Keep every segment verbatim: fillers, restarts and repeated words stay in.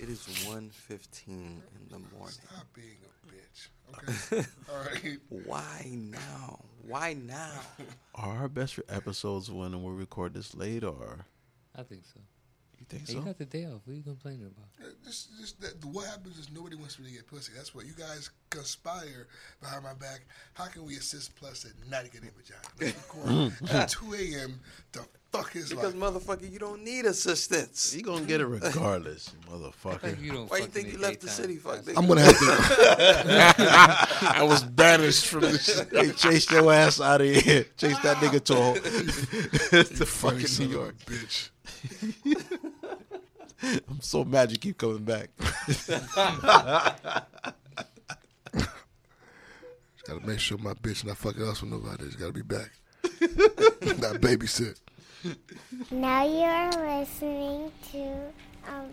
It is one fifteen in the morning. Stop being a bitch. Okay. All right. Why now? Why now? Are our best episodes when we record this late, or I think so. you think Hey, so? you got the day off. What are you complaining about? Just, just that, what happens is nobody wants me to get pussy. That's what you guys conspire behind my back. How can we assist Plus at not getting a vagina? Let's record at two a.m. to fuck his Because life. motherfucker, you don't need assistance. You gonna get it regardless, you motherfucker. Like you don't Why you fuck think in you the left the daytime. city? Fuck That's- nigga. I'm gonna have to. I was banished from this. Hey, chase your ass out of here. Chase that nigga to, a- to Funny fucking son New of a York. bitch. I'm so mad you keep coming back. Gotta make sure my bitch not fucking else with nobody. Just gotta be back. Not babysit. Now you're listening to um,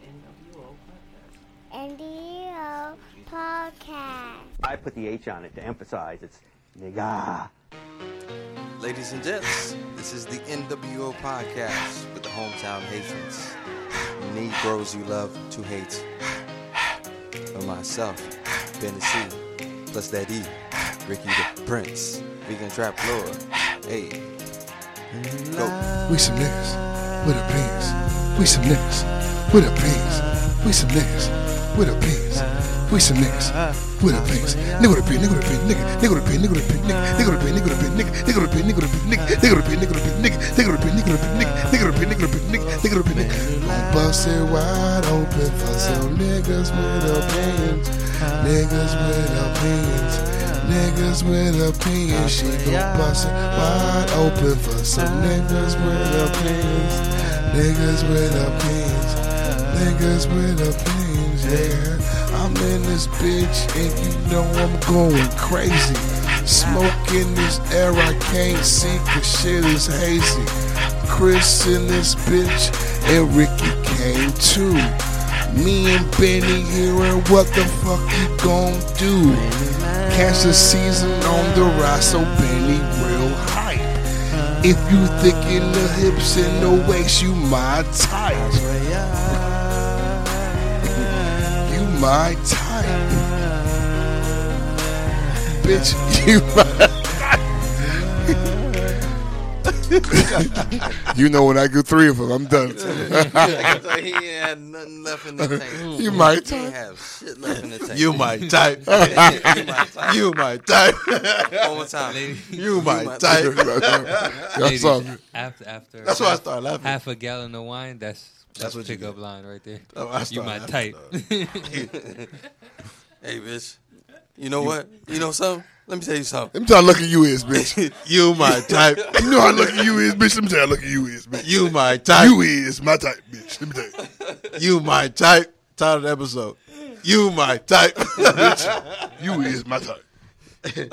N W O Podcast. I put the H on it to emphasize it's nigga. Ladies and gents, this is the N W O Podcast with the hometown Haitians. Negroes you love to hate. For myself, Ben C, plus that E, Ricky the Prince, Vegan Trap Lord. Hey, go. We some niggas with opinions. We some niggas with opinions. We some niggas with opinions. We some niggas with opinions. Nigga with opinion, nigga with opinion, nigga, nigga with opinion, nigga with opinion, nigga with opinion, nigga with opinion, nigga with opinion, nigga with opinion, nigga with opinion, nigga with opinion, nigga with opinion, nigga with opinion, nigga with opinion, nigga with opinion, nigga with opinion. Gon' bust it wide open for some niggas with opinions. Niggas with opinions. Niggas with opinions. She gon' bust it wide open for some niggas with opinions. Niggas with opinions. Niggas with opinions, yeah. I'm in this bitch and you know I'm going crazy. Smoking this air I can't see cause shit is hazy. Chris in this bitch and Ricky came too. Me and Benny here and what the fuck you gon' do? Cancer season on the rise, so Benny real hype. If you thick in the hips and the waist, you my type. You my type. Bitch, you my You know when I get three of them, I'm done. He ain't had nothing left in the tank. You might He ain't type. have shit left in the tank. You my type. You my type. You my type. One more time. You my my type. That's Ladies, all good. after after That's why I half, started laughing. half a gallon of wine. That's that's, what you pickup get. line right there. Oh, I You started my laughing, type. Hey, bitch. You know what? You know something? Let me tell you something. Let me tell you how lucky you is, bitch. You my type. You know how lucky you is, bitch. Let me tell you how lucky you is, bitch. You my type. You is my type, bitch. Let me tell you. You my type. Title of the episode. You my type. Bitch, you is my type.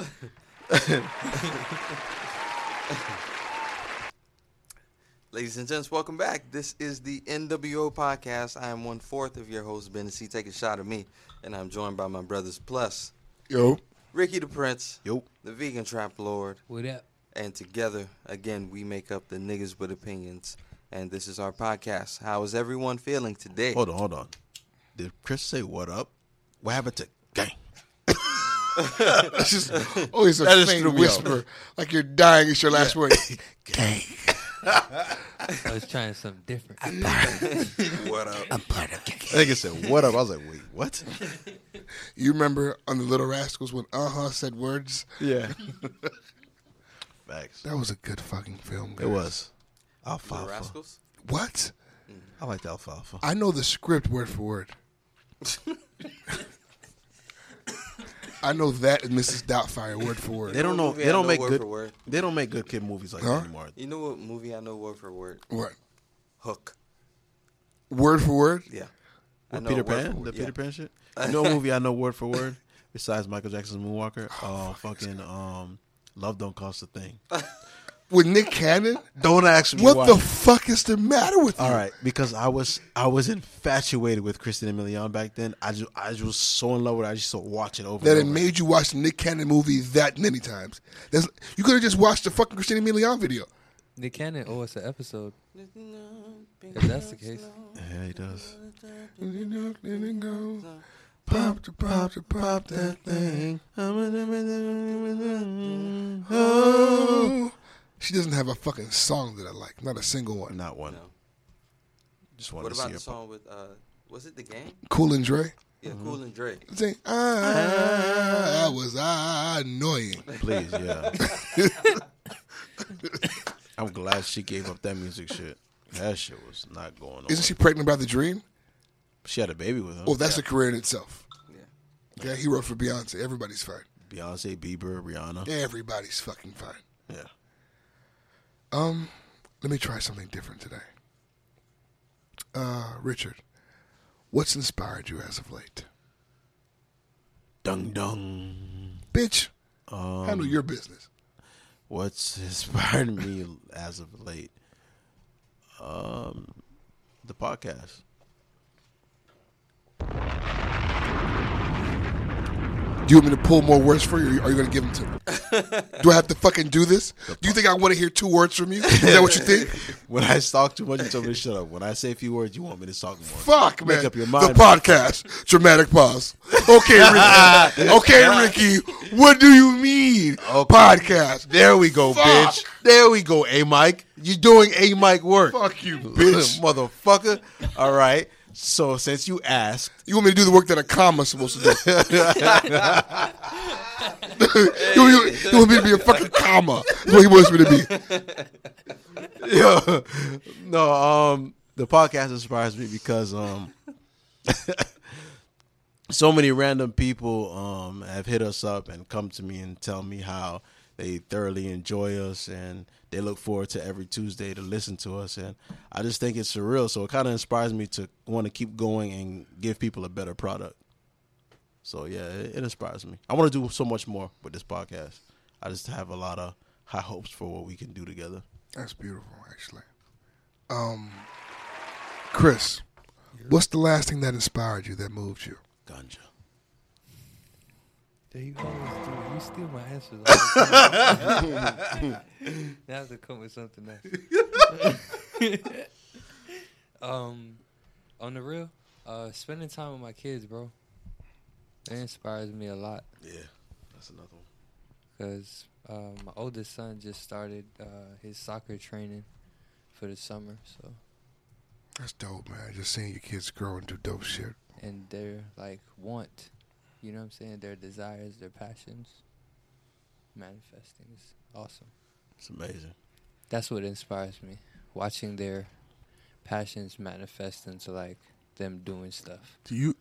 Ladies and gents, welcome back. This is the N W O Podcast. I am one fourth of your host, Ben C. Take a shot at me, and I'm joined by my brothers Plus, Yo. Ricky the Prince, Yo. the Vegan Trap Lord, What up? and together, again, we make up the Niggas with Opinions, and this is our podcast. How is everyone feeling today? Hold on, hold on. Did Chris say what up? What happened to gang? That's just always a That is faint threw me whisper. Like you're dying. It's your last word. Gang. I was trying something different. What up? I think it said what up. I was like, wait, what? You remember on the Little Rascals when uh-huh said words? Yeah. Facts. That was a good fucking film. It guys. was. The Alfalfa. Rascals? What? I liked alfalfa. I know the script word for word. I know that and Missus Doubtfire word for word. They don't know. movie They I don't know make word good. for word. They don't make good kid movies like Huh? that anymore. You know what movie I know word for word? What? Hook. Word for word? Yeah. I With know Peter word for Pan, word, the yeah. Peter Pan shit. You know a movie I know word for word besides Michael Jackson's Moonwalker? Oh, fucking um, Love Don't Cost a Thing. With Nick Cannon? Don't ask me What why. the fuck is the matter with you? All right, because I was I was infatuated with Christina Milian back then. I just I just was so in love with her. I just used to watch it over. That and it over. made you watch the Nick Cannon movie that many times. There's, you could have just watched the fucking Christina Milian video. Nick Cannon owe us an episode. If that's the case. Yeah, he does. Let it go. Pop to pop to pop that thing. Oh. She doesn't have a fucking song that I like. Not a single one. Not one. No. Just wanted What to see about her the song with, uh, was it The Game? Cool and Dre. Yeah, Cool and Dre. Sing, I, I was annoying. Please, yeah. I'm glad she gave up that music shit. That shit was not going on. Isn't she pregnant by the dream? She had a baby with him. Oh, that's a career in itself. Yeah. Okay, he wrote for Beyonce. Everybody's fine. Beyonce, Bieber, Rihanna. Everybody's fucking fine. Yeah. Um, let me try something different today. Uh, Richard, what's inspired you as of late? Dung dung. Bitch, Um, handle your business. What's inspired me as of late? Um, the podcast. Do you want me to pull more words for you, or are you going to give them to me? Do I have to fucking do this? Do you think I want to hear two words from you? Is that what you think? When I talk too much, you tell me to shut up. When I say a few words, you want me to talk more. Fuck, Make man. up your mind. The podcast. Dramatic pause. Okay, Ricky. Okay, Ricky. What do you mean? Okay. Podcast. There we go, Fuck. bitch. There we go, A Mike. You're doing A Mike work. Fuck you, bitch. Motherfucker. All right. So since you asked, You want me to do the work that a comma's supposed to do? you, want me, you want me to be a fucking comma? That's what he wants me to be. yo, no, um, the podcast inspires me because um, so many random people um have hit us up and come to me and tell me how they thoroughly enjoy us and they look forward to every Tuesday to listen to us, and I just think it's surreal. So it kind of inspires me to want to keep going and give people a better product. So yeah, it, it inspires me. I want to do so much more with this podcast. I just have a lot of high hopes for what we can do together. That's beautiful, actually. Um, Chris, what's the last thing that inspired you, that moved you? Ganja. There you always do. You steal my answers all the time. Now I have to come with something else. um, on the real, uh, spending time with my kids, bro. It inspires me a lot. Yeah, that's another one. Because uh, my oldest son just started uh, his soccer training for the summer, so That's dope, man. Just seeing your kids grow and do dope shit. and their like want, you know what I'm saying? Their desires, their passions, manifesting is awesome. It's amazing. That's what inspires me. Watching their passions manifest into like them doing stuff. Do you?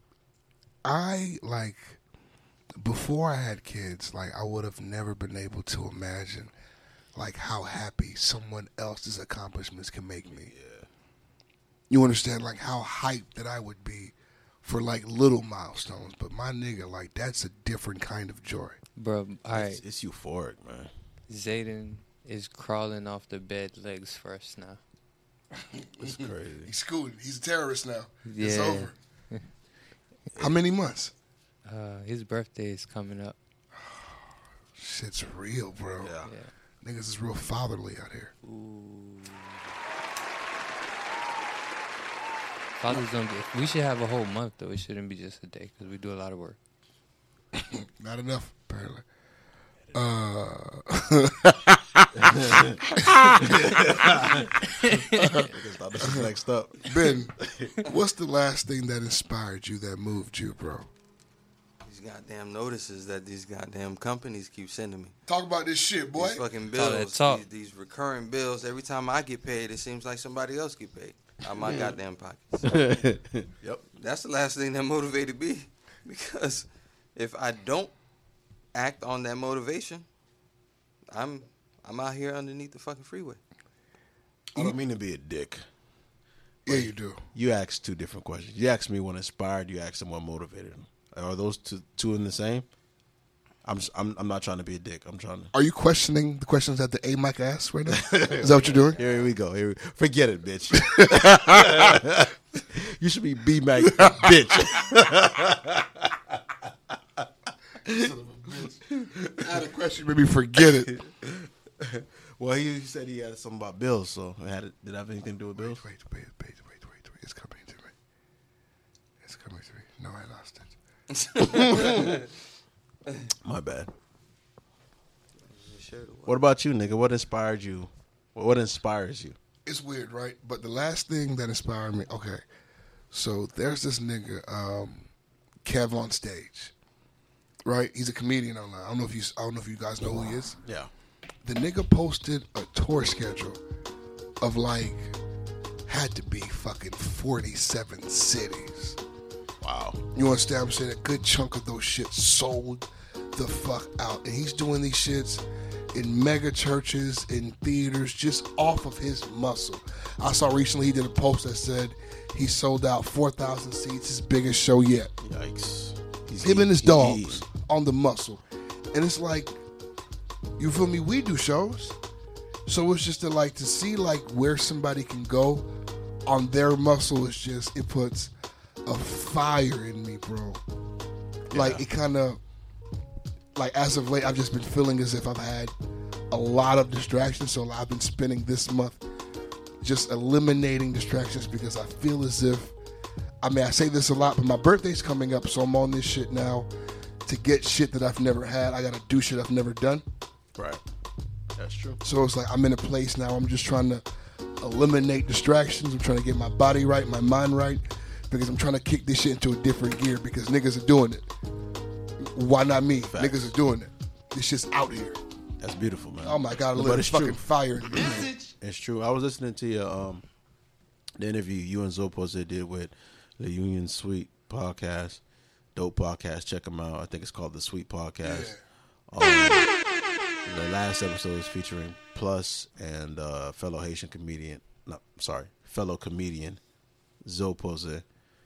I like before I had kids. Like I would have never been able to imagine like how happy someone else's accomplishments can make me. Yeah. You understand? Like how hyped that I would be for like little milestones. But my nigga, like that's a different kind of joy. Bro, all right. It's, it's euphoric, man. Zayden is crawling off the bed legs first now. It's crazy. He's scooting. He's a terrorist now. Yeah. It's over. How many months? Uh, his birthday is coming up. Shit's real, bro. Yeah. Yeah. Niggas is real fatherly out here. Ooh. Fathers don't get. We should have a whole month though. It shouldn't be just a day because we do a lot of work. Not enough, apparently. Uh, This is next up. Ben, what's the last thing that inspired you, that moved you, bro? These goddamn notices that these goddamn companies keep sending me. Talk about this shit, boy. These fucking Talk that bills, talk. these, these recurring bills. Every time I get paid, it seems like somebody else get paid out of my goddamn pockets. Yep. That's the last thing that motivated me, because if I don't act on that motivation, I'm I'm out here underneath the fucking freeway. I don't mean to be a dick. Yeah, you do. You asked two different questions. You asked me what inspired. You asked them what motivated them. Are those two two in the same? I'm just, I'm I'm not trying to be a dick. I'm trying to. Are you questioning the questions that the A Mike asked right now? Is that what you're doing? Here we go. Here we, forget it, bitch. You should be B Mac, bitch. I had a question, maybe forget it. What Well, he said he had something about bills, so it had it, did it have anything to do with bills? Wait, wait, wait, wait, wait, wait. It's coming to me. It's coming to me. No, I lost it. My bad. What about you, nigga? What inspired you? What inspires you? It's weird, right? But the last thing that inspired me, okay. So there's this nigga, um, Kev on Stage, right? He's a comedian online. I don't know if you, I don't know if you guys know who he is. Yeah. The nigga posted a tour schedule of like, had to be fucking forty-seven cities. Wow. You understand what I'm saying? A good chunk of those shits sold the fuck out. And he's doing these shits in mega churches, in theaters, just off of his muscle. I saw recently he did a post that said he sold out four thousand seats, his biggest show yet. Yikes. He's Him and his he's dogs eating. on the muscle. And it's like, you feel me? We do shows. So it's just to like to see like where somebody can go on their muscle is just, it puts a fire in me, bro. Like Yeah. it kind of, like as of late, I've just been feeling as if I've had a lot of distractions. So I've been spending this month just eliminating distractions because I feel as if, I mean, I say this a lot, but my birthday's coming up, so I'm on this shit now to get shit that I've never had. I gotta do shit I've never done. Right. That's true. So it's like I'm in a place now, I'm just trying to eliminate distractions. I'm trying to get my body right, my mind right, because I'm trying to kick this shit into a different gear because niggas are doing it. Why not me? Facts. Niggas are doing it. This shit's out here. That's beautiful, man. Oh my God, a But little it's fucking true. fire in me. It's true. I was listening to your um the interview you and Zopos did with the Union Suite podcast, dope podcast. Check them out. I think it's called the Sweet Podcast. Um, the last episode is featuring Plus and uh, fellow Haitian comedian. No, sorry, fellow comedian Zopose.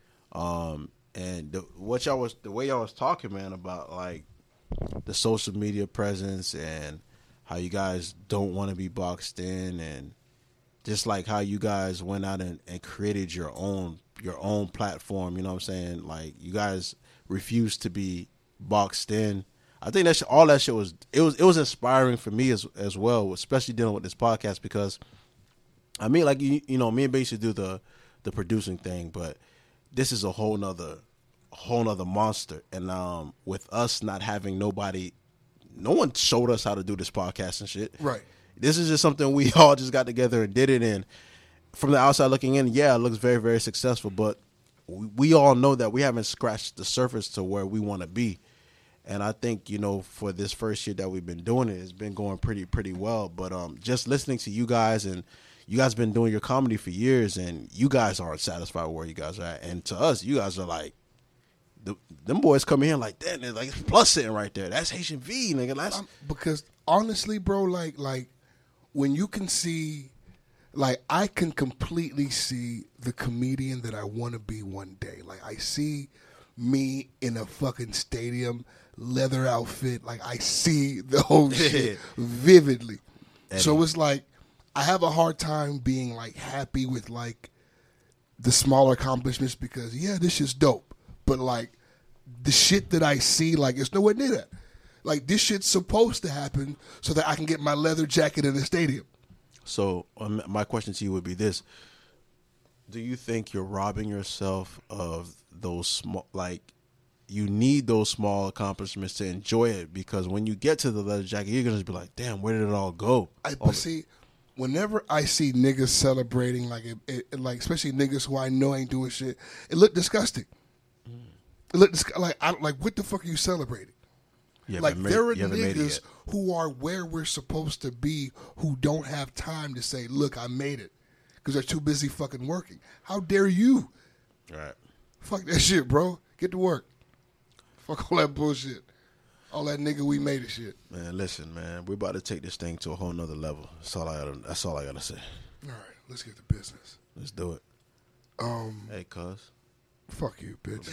Um, and the, what y'all was the way y'all was talking, man, about like the social media presence and how you guys don't want to be boxed in, and just like how you guys went out and, and created your own your own platform. You know what I'm saying? Like you guys refused to be boxed in. I think that shit, all that shit was it was it was inspiring for me as as well, especially dealing with this podcast because I mean, like you you know, me and Bass used to do the the producing thing, but this is a whole nother whole nother monster. And um, with us not having nobody, no one showed us how to do this podcast and shit. Right. This is just something we all just got together and did it. And from the outside looking in, yeah, it looks very, very successful. But we, we all know that we haven't scratched the surface to where we want to be. And I think, you know, for this first year that we've been doing it, it's been going pretty, pretty well. But um, just listening to you guys, and you guys been doing your comedy for years, and you guys aren't satisfied with where you guys are at. And to us, you guys are like, the, them boys come in here like, damn, there's like it's Plus sitting right there. That's Haitian V, nigga. That's Um, because honestly, bro, like like when you can see, like I can completely see the comedian that I want to be one day. Like I see me in a fucking stadium, leather outfit. Like I see the whole shit vividly. So it's like I have a hard time being like happy with like the smaller accomplishments because yeah, this shit's dope. But like the shit that I see, like it's nowhere near that. Like this shit's supposed to happen so that I can get my leather jacket in the stadium. So um, my question to you would be this: do you think you're robbing yourself of those small, like you need those small accomplishments to enjoy it? Because when you get to the leather jacket, you're gonna just be like, "Damn, where did it all go?" I but see, whenever I see niggas celebrating, like it, it, like especially niggas who I know ain't doing shit, it look disgusting. It look dis- like I like what the fuck are you celebrating? You Like haven't made- there are you haven't made it niggas yet. who are where we're supposed to be who don't have time to say, "Look, I made it," because they're too busy fucking working. How dare you? Right. Fuck that shit, bro. Get to work. Fuck all that bullshit. All that nigga we made it shit. Man, listen, man, we're about to take this thing to a whole nother level. That's all I gotta. That's all I gotta say. All right, let's get to business. Let's do it. Um, Hey, cuz. fuck you, bitch.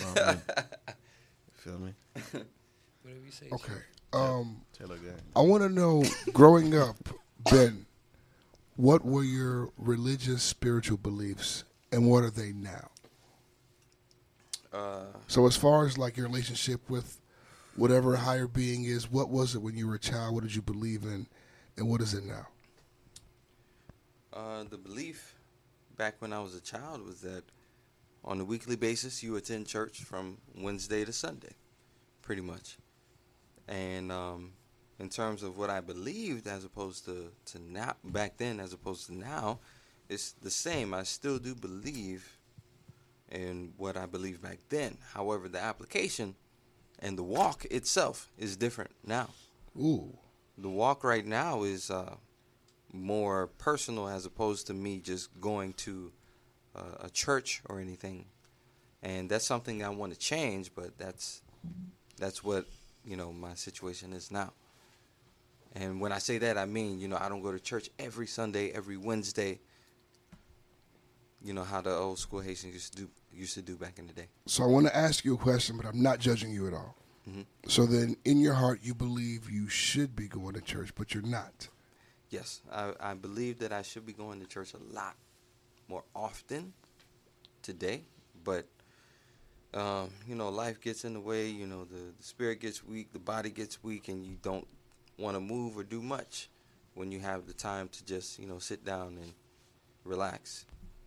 Feel me? Whatever you say. Okay. Um, Taylor gang. I want to know, growing up, Ben, what were your religious, spiritual beliefs, and what are they now? Uh, So, as far as like your relationship with whatever higher being is, what was it when you were a child? What did you believe in, and what is it now? Uh, the belief back when I was a child was that on a weekly basis you attend church from Wednesday to Sunday, pretty much. And um, in terms of what I believed as opposed to, to now, back then as opposed to now, it's the same. I still do believe in what I believed back then. However, the application and the walk itself is different now. Ooh. The walk right now is uh, more personal as opposed to me just going to uh, a church or anything. And that's something I want to change, but that's that's what, you know, my situation is now. And when I say that, I mean, you know, I don't go to church every Sunday, every Wednesday, you know, how the old school Haitians used to do, used to do back in the day. So I want to ask you a question, but I'm not judging you at all. Mm-hmm. So then in your heart, you believe you should be going to church, but you're not. Yes, I, I believe that I should be going to church a lot more often today, but, um, you know, life gets in the way, you know, the, the spirit gets weak, the body gets weak, and you don't want to move or do much when you have the time to just, you know, sit down and relax.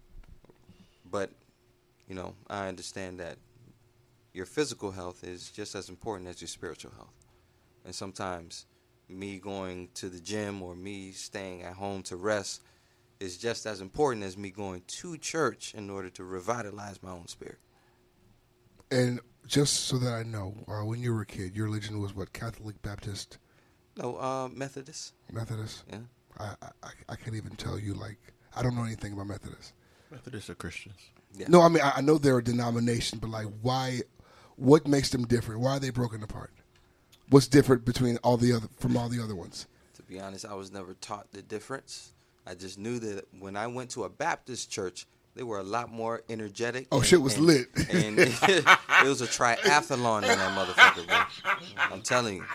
But, you know, I understand that your physical health is just as important as your spiritual health. And sometimes me going to the gym or me staying at home to rest is just as important as me going to church in order to revitalize my own spirit. And just so that I know, uh, when you were a kid, your religion was what, Catholic, Baptist? No, uh, Methodist. Methodist? Yeah. I, I, I can't even tell you, like, I don't know anything about Methodist. Methodists are Christians. Yeah. No, I mean, I, I know they're a denomination, but, like, why, what makes them different? Why are they broken apart? What's different between all the other, from all the other ones? To be honest, I was never taught the difference. I just knew that when I went to a Baptist church, they were a lot more energetic. Oh, and, shit was and, lit. And it, it was a triathlon in that motherfucker, bro. I'm telling you.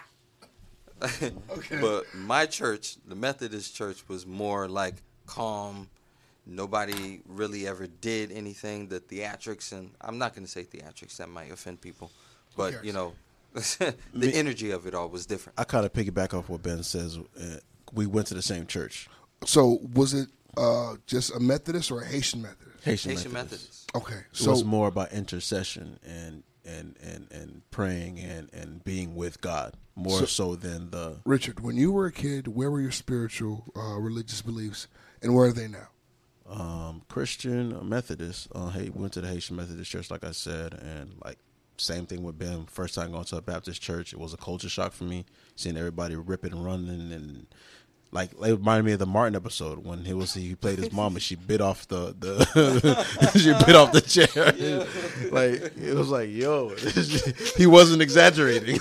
Okay. But my church, the Methodist church, was more like calm. Nobody really ever did anything. The theatrics, and I'm not going to say theatrics, that might offend people. But, cares? you know, the energy of it all was different. I kind of piggyback off what Ben says. Uh, we went to the same church. So was it uh, just a Methodist or a Haitian Methodist? Haitian, Haitian Methodist. Methodist. Okay. It So was more about intercession and and, and, and praying and, and being with God more So- so, than the Richard, when you were a kid, where were your spiritual, uh, religious beliefs, and where are they now? um, Christian uh, Methodist. Uh, hey, went to the Haitian Methodist church, like I said, and like same thing with Ben. First time going to a Baptist church, it was a culture shock for me. Seeing everybody ripping and running and. Like it reminded me of the Martin episode when he was he played his mom and she bit off the, the she bit off the chair. Yeah. Like it was like, yo, he wasn't exaggerating.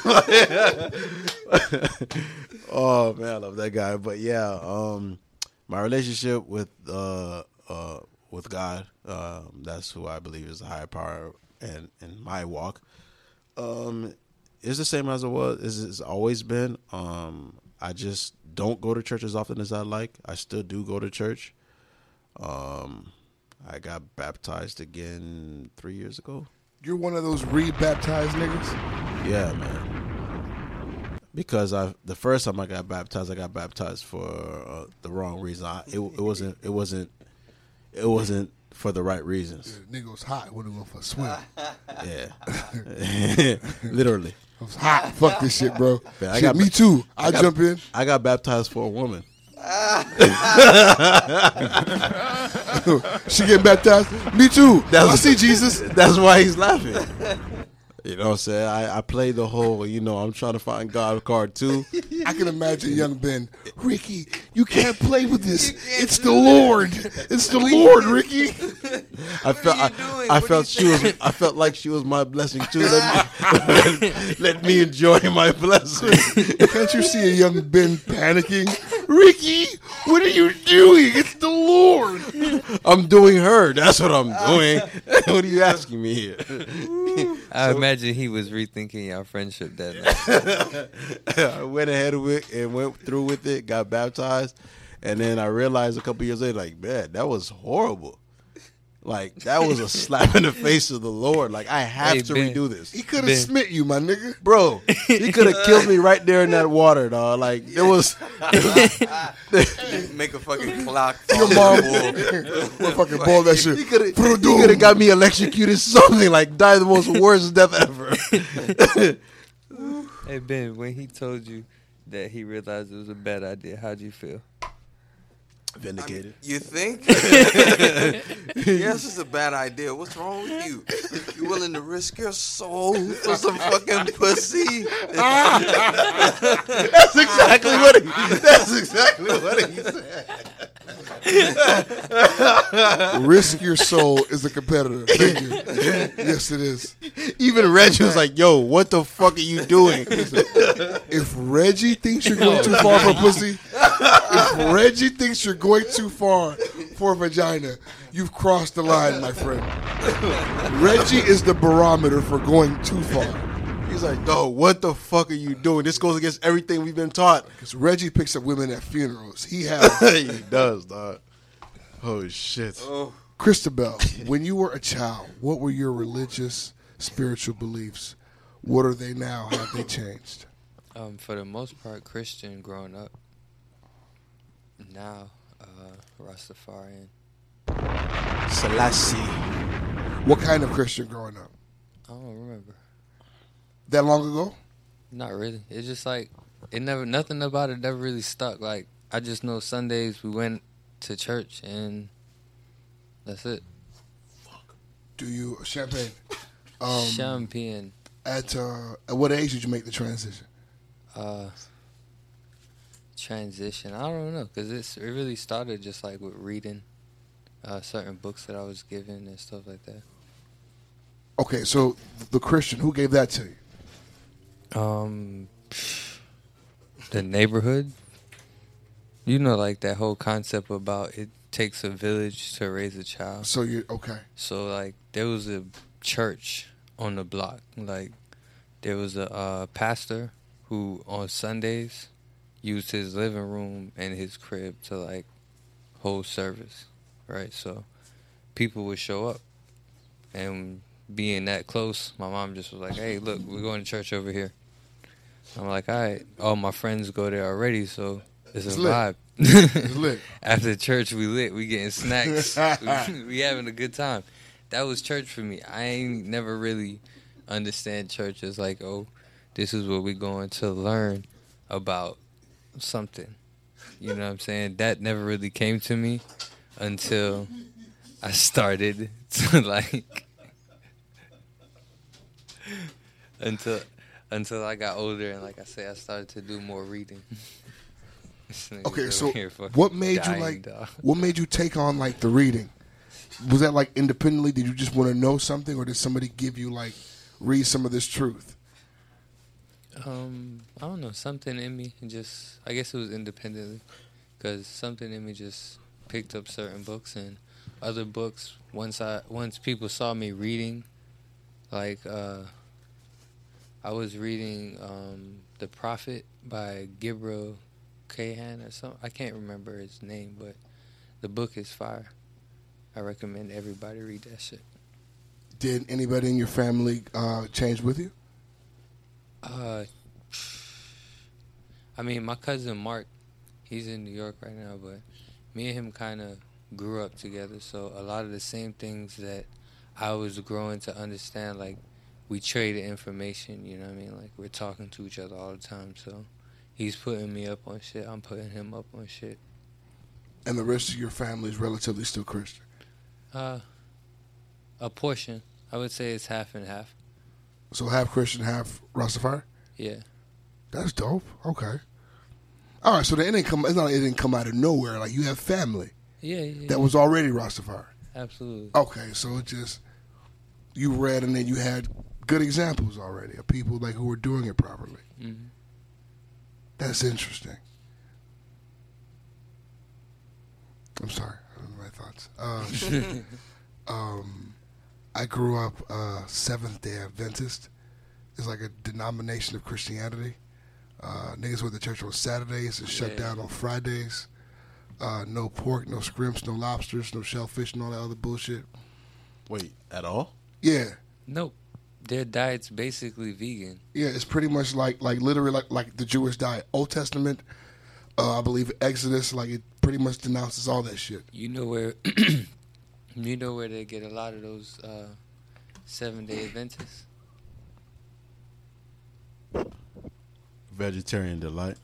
Oh man, I love that guy. But yeah, um, my relationship with uh, uh, with God, um, that's who I believe is the higher power and in my walk. Um, is the same as it was. Is it's always been. Um, I just don't go to church as often as I like. I still do go to church. Um, I got baptized again three years ago. You're one of those re-baptized niggas? Yeah, man. Because I the first time I got baptized, I got baptized for uh, the wrong reason. I, it, it wasn't. It wasn't. It wasn't for the right reasons. Yeah, nigga was hot when he went for a swim. Yeah, literally. It was hot. Fuck this shit, bro. Man, I shit, got- me too. I, I got- jump in. I got baptized for a woman. She getting baptized. Me too. That's- I see Jesus. That's why he's laughing. You know what I'm saying? I, I played the whole, you know, I'm trying to find God card too. I can imagine young Ben. Ricky, you can't play with this. It's the Lord. It's the Lord, Ricky. I felt I, doing? I What felt she was I felt like she was my blessing too. Let me, let me enjoy my blessing. Can't you see a young Ben panicking? Ricky, what are you doing? It's the Lord. I'm doing her. That's what I'm doing. What are you asking me here? I imagine he was rethinking our friendship that night. I went ahead of it and went through with it, got baptized, and then I realized a couple years later, like, man, that was horrible. Like, that was a slap in the face of the Lord. Like, I have Hey, to Ben. redo this. He could have Ben. smit you, my nigga. Bro, he could have killed me right there in that water, dog. Like, it was... Make a fucking clock. Your mom, motherfucking ball that shit. He could have he could have got me electrocuted, something like die the most worst death ever. Hey Ben, when he told you that he realized it was a bad idea, how'd you feel? Vindicated. You think? Yes, it's a bad idea. What's wrong with you? You willing to risk your soul for some fucking pussy? That's exactly what he. That's exactly what he said. Risk your soul is a competitor. Thank you. Yes, it is. Even Reggie was like, "Yo, what the fuck are you doing?" If Reggie thinks you're going too far for pussy, if Reggie thinks you're going too far for a vagina, you've crossed the line, my friend. Reggie is the barometer for going too far. He's like, "Dog, what the fuck are you doing? This goes against everything we've been taught." Because Reggie picks up women at funerals. He has. He does, dog. Oh shit. Oh, Christabel, when you were a child, what were your religious, spiritual beliefs? What are they now? Have they changed? Um, for the most part, Christian growing up. Now, uh, Rastafarian. Selassie. What kind of Christian growing up? I don't remember. That long ago? Not really. It's just like it never. Nothing about it never really stuck. Like I just know Sundays we went to church and that's it. Do you champagne? Um, Champagne. At uh, at what age did you make the transition? Uh, transition. I don't know because it's it really started just like with reading uh, certain books that I was given and stuff like that. Okay, so the Christian, who gave that to you? Um, the neighborhood. You know, like that whole concept about it takes a village to raise a child. So you okay? So like there was a church on the block. Like there was a uh, pastor who on Sundays used his living room and his crib to like hold service, right? So people would show up, and being that close, my mom just was like, "Hey, look, we're going to church over here." I'm like, "All right." All my friends go there already, so it's, It's a lit. vibe. It's lit. After church, we lit. We getting snacks. we, we having a good time. That was church for me. I ain't never really understand church as like, oh, this is what we going to learn about something. You know what I'm saying? That never really came to me until I started to like until until I got older and like I say I started to do more reading. This nigga's Okay, over so here fucking what made you dying, like? dog. What made you take on like the reading? Was that like independently? Did you just want to know something, or did somebody give you like read some of this truth? Um, I don't know, something in me just, I guess it was independently, because something in me just picked up certain books and other books. Once I, once people saw me reading, like, uh, I was reading, um, The Prophet by Gabriel Kahan or something. I can't remember his name, but the book is fire. I recommend everybody read that shit. Did anybody in your family uh, change with you? Uh, I mean, my cousin Mark, he's in New York right now, but me and him kind of grew up together. So a lot of the same things that I was growing to understand, like we traded information, you know what I mean? Like we're talking to each other all the time. So he's putting me up on shit. I'm putting him up on shit. And the rest of your family is relatively still Christian. Uh, a portion. I would say it's half and half. So half Christian, half Rastafari. Yeah. That's dope. Okay. All right. So then it didn't come. It's not. It didn't come out of nowhere. Like you have family Yeah, yeah. that was already Rastafari. Absolutely. Okay. So it just you read and then you had good examples already of people like who were doing it properly. Mm-hmm. That's interesting. I'm sorry. I don't know my thoughts. Uh, um, I grew up uh, Seventh Day Adventist. It's like a denomination of Christianity. Uh, niggas went to church on Saturdays and shut Yeah. down on Fridays. Uh, no pork, no scrimps, no lobsters, no shellfish, and all that other bullshit. Wait, at all? Yeah. Nope. Their diet's basically vegan. Yeah, it's pretty much like like literally like, like the Jewish diet. Old Testament, uh, I believe Exodus, like it pretty much denounces all that shit. You know where you know where they get a lot of those uh, seven day Adventists? Vegetarian Delight.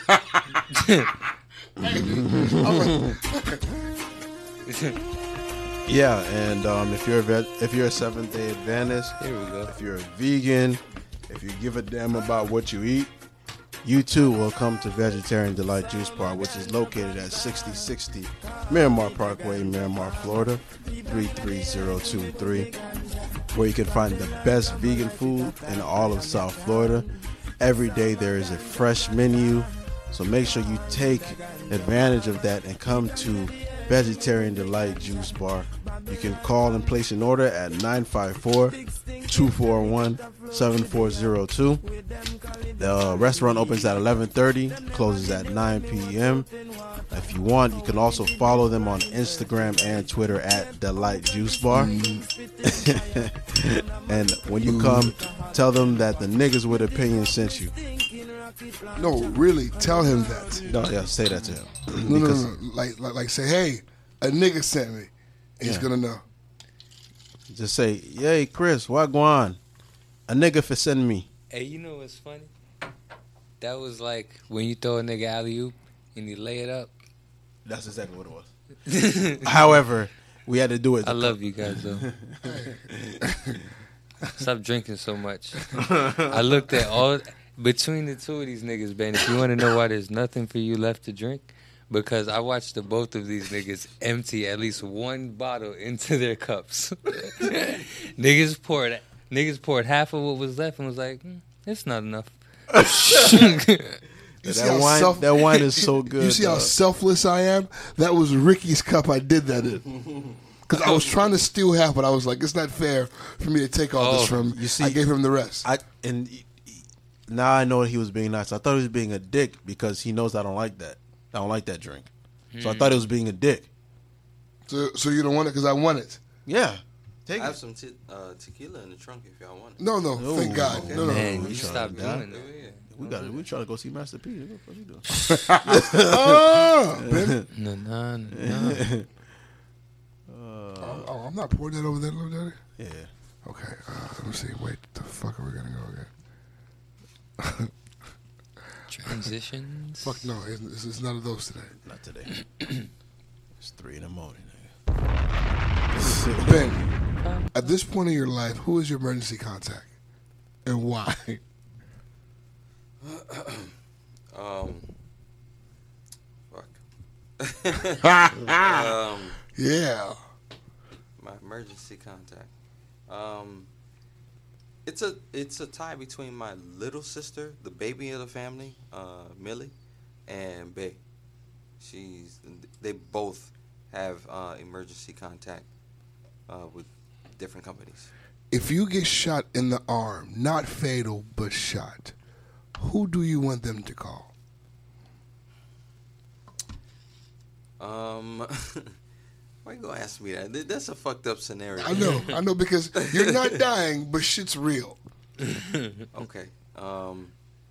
Yeah, and um, if you're a ve- if you're a Seventh Day Adventist, Here we go. if you're a vegan, if you give a damn about what you eat, you too will come to Vegetarian Delight Juice Bar, which is located at sixty sixty Miramar Parkway, Miramar, Florida, three three zero two three, where you can find the best vegan food in all of South Florida. Every day there is a fresh menu, so make sure you take advantage of that and come to Vegetarian Delight Juice Bar. You can call and place an order at nine five four, two four one, seven four zero two. The uh, restaurant opens at eleven thirty, closes at nine p.m. If you want, you can also follow them on Instagram and Twitter at Delight Juice Bar. And when you come, tell them that the niggas with opinions sent you. No, really, tell him that. No, yeah, say that to him. No, no, Because- no, no. Like, like, like, say, hey, a nigga sent me. And he's Yeah. gonna know. Just say, yay, Chris, what go on? A nigga for sending me. Hey, you know what's funny? That was like when you throw a nigga alley oop and you lay it up. That's exactly what it was. However, we had to do it. I love you guys though. Stop drinking so much. I looked at all between the two of these niggas, Ben. If you want to know why there's nothing for you left to drink, because I watched the both of these niggas empty at least one bottle into their cups. niggas poured niggas poured half of what was left and was like, mm, it's not enough. You see that how wine, self- that wine is so good. You see how dog. selfless I am? That was Ricky's cup I did that in. Because I was trying to steal half, but I was like, it's not fair for me to take all Oh, this from. you see- I gave him the rest. I and now I know he was being nice. I thought he was being a dick because he knows I don't like that. I don't like that drink. So I thought he was being a dick. so, so you don't want it because I want it. Yeah, take I have it. some te- uh, tequila in the trunk if y'all want it. No, no, No, thank God. okay. No, no. Man, we you trying stop to die. doing that. We got it. We trying to go see Master P. What the fuck you doing? Ah, Ben. No, no, no. Oh, oh, I'm not pouring that over there, little daddy. Yeah. Okay, uh, let me see. Wait, the fuck are we gonna go again? Transitions. Fuck no, it's, it's, it's none of those today. Not today. It's three in the morning. Nigga. Ben, at this point in your life, who is your emergency contact, and why? Um, fuck. um, Yeah. my emergency contact. Um, it's a it's a tie between my little sister, the baby of the family, uh, Millie, and Bay. She's they both have uh, emergency contact uh, with different companies. If you get shot in the arm, not fatal, but shot, who do you want them to call? Um, why you gonna ask me that? Th- That's a fucked up scenario. I know, I know, because you're not dying, but shit's real. Okay. Um.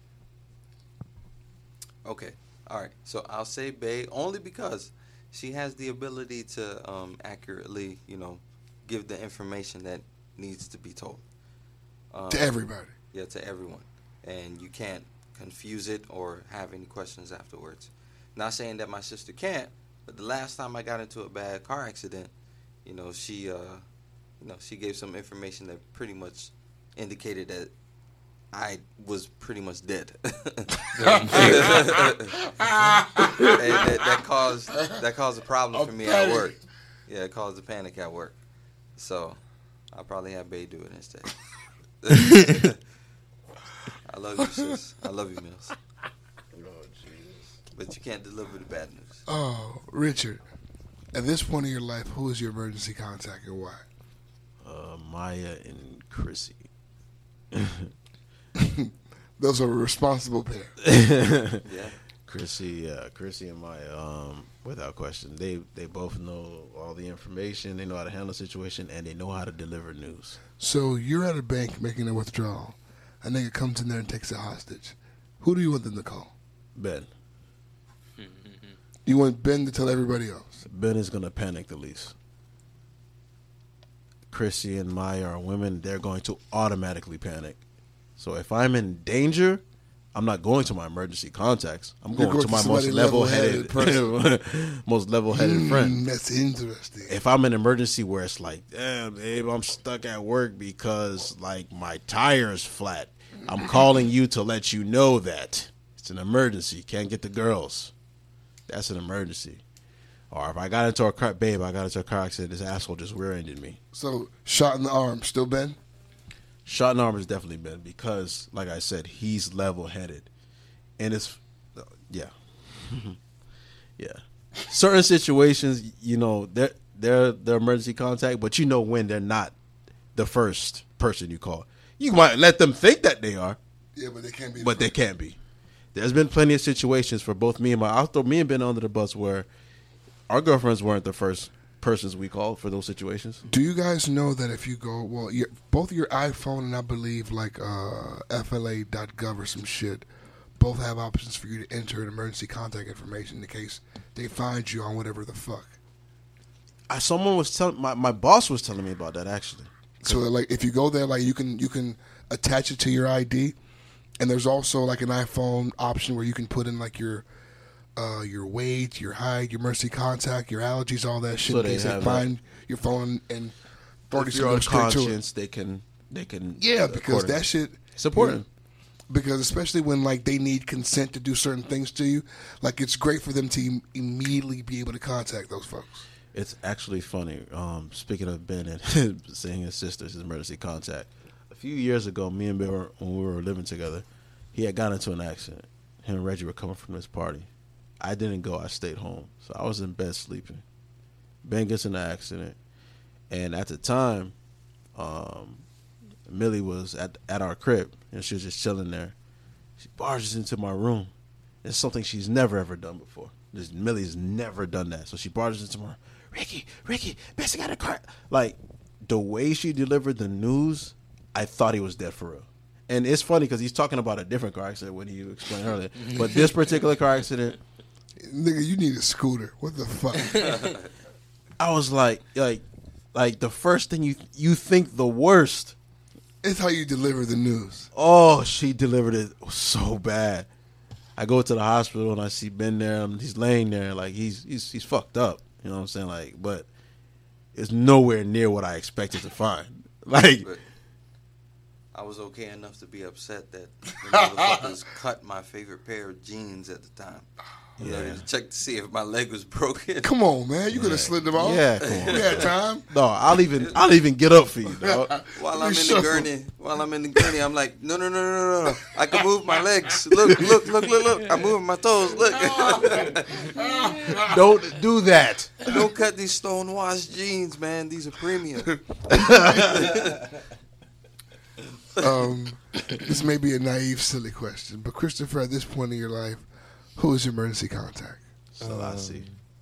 Okay. All right. So I'll say Bay only because she has the ability to um, accurately, you know, give the information that needs to be told. Um, To everybody. Yeah, to everyone, and you can't confuse it or have any questions afterwards. Not saying that my sister can't, but the last time I got into a bad car accident, you know, she, uh, you know, she gave some information that pretty much indicated that I was pretty much dead. and that, that caused that caused a problem for me at work. Yeah, it caused a panic at work. So I'll probably have Bay do it instead. I love you, sis. I love you, Mills. But you can't deliver the bad news. Oh, Richard, at this point in your life, who is your emergency contact and why? Uh, Maya and Chrissy. Those are a responsible pair. Yeah. Chrissy, yeah, Chrissy and Maya, um, without question, they they both know all the information. They know how to handle the situation, and they know how to deliver news. So you're at a bank making a withdrawal. A nigga comes in there and takes a hostage. Who do you want them to call? Ben. You want Ben to tell everybody else? Ben is gonna panic the least. Chrissy and Maya are women; they're going to automatically panic. So if I'm in danger, I'm not going to my emergency contacts. I'm You're going, going to to my most somebody level-headed, level-headed most level-headed Mm, friend. That's interesting. If I'm in an emergency where it's like, damn, babe, I'm stuck at work because like my tire is flat, I'm calling you to let you know that it's an emergency. Can't get the girls. That's an emergency. Or if I got into a car, babe, I got into a car accident. This asshole just rear-ended me. So shot in the arm, still Ben? Shot in the arm has definitely been because, like I said, he's level-headed, and it's yeah, yeah. Certain situations, you know, they're they're the emergency contact, but you know when they're not the first person you call. You might let them think that they are, Yeah, but they can't be. but they can't be. There's been plenty of situations for both me and my. I'll throw me and Ben under the bus where our girlfriends weren't the first persons we called for those situations. Do you guys know that if you go, well, your, both your iPhone and I believe like uh, F L A dot gov or some shit, both have options for you to enter an emergency contact information in case they find you on whatever the fuck. I, someone was telling my my boss was telling me about that actually. So like if you go there, like you can you can attach it to your I D, and there's also like an iPhone option where you can put in like your uh, your weight, your height, your emergency contact, your allergies, all that shit. So in they case they have find your phone and thirty If you're seconds straight to it. unconscious, they can they can Yeah, because according- that shit. it's important. Because especially when like they need consent to do certain things to you, like it's great for them to im- immediately be able to contact those folks. It's actually funny. Um, speaking of Ben and saying his sister's his emergency contact, a few years ago, me and Ben were, when we were living together, he had gotten into an accident. Him and Reggie were coming from this party. I didn't go. I stayed home, so I was in bed sleeping. Ben gets in the accident, and at the time, um, Millie was at at our crib, and she was just chilling there. She barges into my room. It's something she's never ever done before. This Millie's never done that, so she barges into my room. Ricky, Ricky, Bessie got a car. Like the way she delivered the news, I thought he was dead for real. And it's funny because he's talking about a different car accident when he explained earlier, but this particular car accident, Nigga, you need a scooter. What the fuck? I was like, like, like the first thing you you think the worst. It's how you deliver the news. Oh, she delivered it so bad. I go to the hospital and I see Ben there. And he's laying there like he's he's he's fucked up. You know what I'm saying? Like, but it's nowhere near what I expected to find. Like, But I was okay enough to be upset that the motherfuckers cut my favorite pair of jeans at the time. You know, Yeah. to check to see if my leg was broken. Come on, man. You could have slid them off. yeah, come on. You had time. No, I'll even I'll even get up for you, dog. While You I'm in shuffle. the gurney, while I'm in the gurney, I'm like, no, no, no, no, no, no. I can move my legs. Look, look, look, look, look. I'm moving my toes. Look. Don't do that. Don't cut these stone washed jeans, man. These are premium. Um, this may be a naive, silly question, but Christopher, at this point in your life, who is your emergency contact? So I see.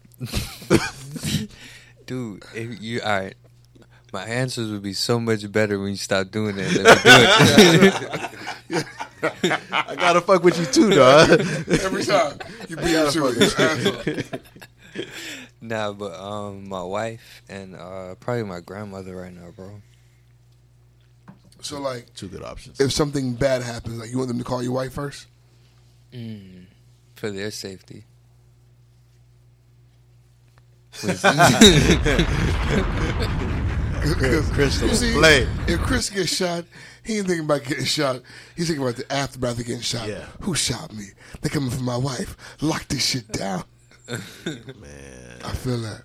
Dude, if you all right, my answers would be so much better when you stop doing that. Let me do it. I gotta fuck with you too, dog. Every time you beat out your answer. Nah, but um, my wife and uh, probably my grandmother right now, bro. So, like, Two good options. if something bad happens, like, you want them to call your wife first? Mm, for their safety. Crystal, You see, play. if Chris gets shot, he ain't thinking about getting shot. He's thinking about the aftermath of getting shot. Yeah. Who shot me? They coming for my wife. Lock this shit down. Man. I feel that.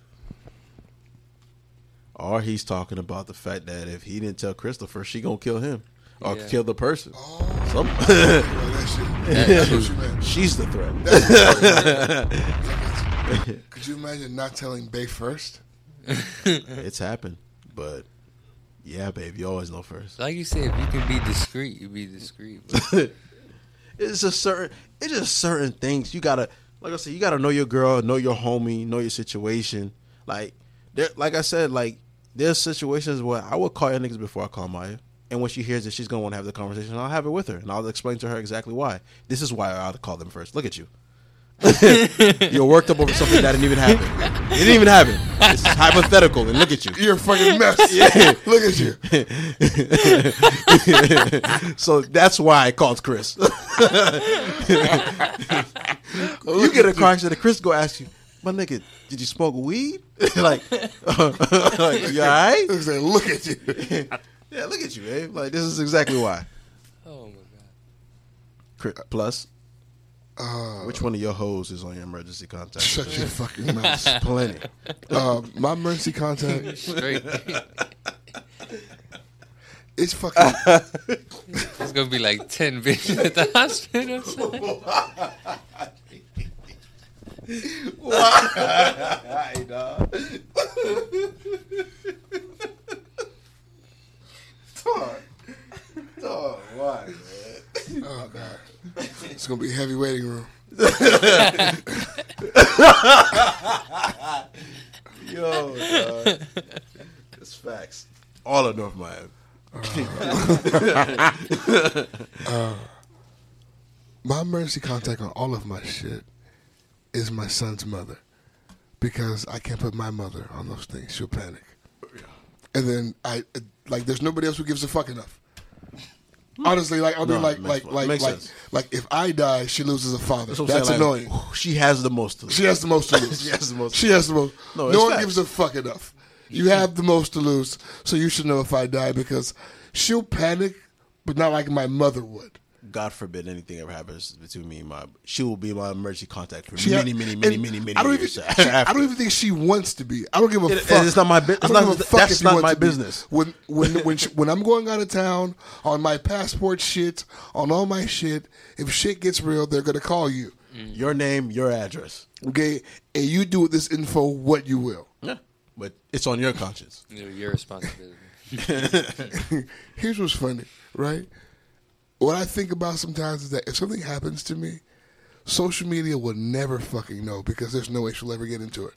Or he's talking about the fact that if he didn't tell Christopher, she gonna kill him or Yeah. kill the person. Oh, Some, well, that shit. That's what you meant. she's the threat. That's what Could you imagine not telling Bay first? It's happened, but yeah, babe, you always know first. Like you said, if you can be discreet, you be discreet. But It's just certain. It's just certain things you gotta. like I said, you gotta know your girl, know your homie, know your situation. Like, there, like I said, like there's situations where I would call your niggas before I call Maya, and when she hears it, she's gonna want to have the conversation. I'll have it with her, and I'll explain to her exactly why. This is why I ought to call them first. Look at you. You're worked up over something that didn't even happen. It didn't even happen. It's hypothetical, and look at you. You're a fucking mess. Yeah. Look at you. So that's why I called Chris. You get a car accident, Chris go ask you, my nigga, did you smoke weed? like, uh, like, you all right? Look at you. Yeah, look at you, Abe. Like, this is exactly why. Oh my god. Chris, plus, Uh, which one of your hoes is on your emergency contact? Shut your fucking mouth. Plenty. Uh, my emergency contact, Straight. it's fucking. It's gonna be like ten bitches at the hospital. Why, dog? Dog. Dog, why, man? Oh god, it's gonna be a heavy waiting room. Yo, dog. It's facts. All of North Miami. uh, my emergency contact on all of my shit is my son's mother, because I can't put my mother on those things. She'll panic. And then I like. There's nobody else who gives a fuck enough. Honestly, like I mean, No, like, makes- like, like, makes like, sense. like, if I die, she loses a father. That's, what That's I'm saying, annoying. like, she has the most to lose. She has the most to lose. She has the most. She has the most. No, No, it's one facts. gives a fuck enough. You have the most to lose, so you should know if I die, because she'll panic, but not like my mother would. God forbid anything ever happens between me and my. She will be my emergency contact for She many, ha- many, many, and many, many I don't even. years. She, I don't even think she wants to be. I don't give a It- fuck. it's not my bu- I it's don't not- give a fuck that's if you not want my to be. business. When when when she, when I'm going out of town on my passport shit, on all my shit, if shit gets real, they're gonna call you. Your name, your address. Okay, and you do with this info what you will. Yeah, but it's on your conscience. Your, your responsibility. Here's what's funny, right? What I think about sometimes is that if something happens to me, social media will never fucking know, because there's no way she'll ever get into it.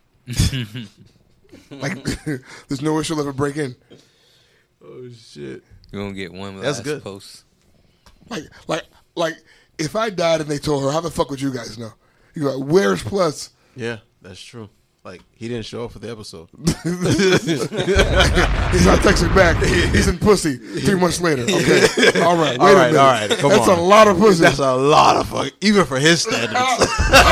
Like, there's no way she'll ever break in. Oh shit! You're gonna get one That's last good. post. Like, like, like, if I died and they told her, how the fuck would you guys know? You go, where's Plus? Yeah, that's true. Like, he didn't show up for the episode. He's not texting back. He's in pussy. Three months later. Okay. All right. Wait all a right, minute. all right. Come That's on. a lot of pussy. That's a lot of fuck, even for his standards.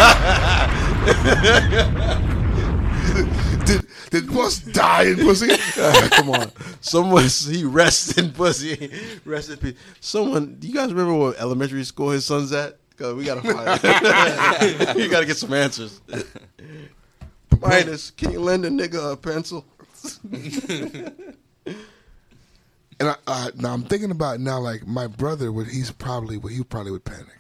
did did Plus die in pussy? Come on, someone he rests in pussy. Rest in peace. Someone, do you guys remember what elementary school his son's at? Cause we gotta find. You gotta get some answers. Minus, can you lend a nigga a pencil? And I, uh, now I'm thinking about it now, like my brother would. He's probably would. He probably would panic.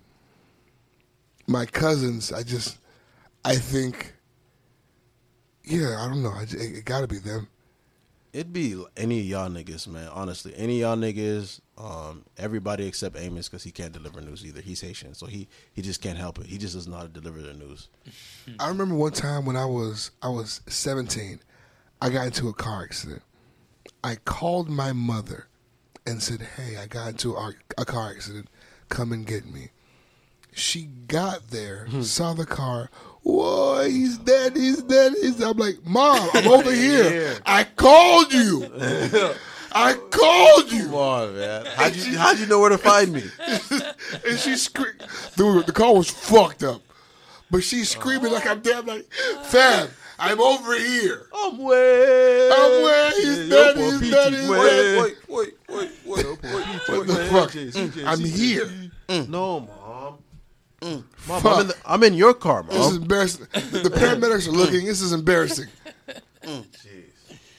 My cousins, I just, I think. Yeah, I don't know. I just, it, it got to be them. It'd be any of y'all niggas, man. Honestly, any of y'all niggas. Um, everybody except Amos, because he can't deliver news either. He's Haitian, so he he just can't help it. He just doesn't know how to deliver the news. I remember one time when I was I was seventeen, I got into a car accident. I called my mother and said, "Hey, I got into a, a car accident. Come and get me." She got there, saw the car. Whoa, he's dead, he's dead, he's dead. I'm like, Mom, I'm over here. I called you. I called you. Come on, man. How'd you how'd you know where to find me? And she screamed. Dude, the car was fucked up. But she's screaming like I'm dead. I'm like, fam, I'm over here. I'm way. I'm where he's dead, he's dead, he's dead. Wait, wait, wait, wait, wait, What the fuck? I'm here. No, mom. Mom, Fuck. I'm in, the, I'm in your car, This is mom. embarrassing. The, the paramedics are looking. This is embarrassing. Jeez.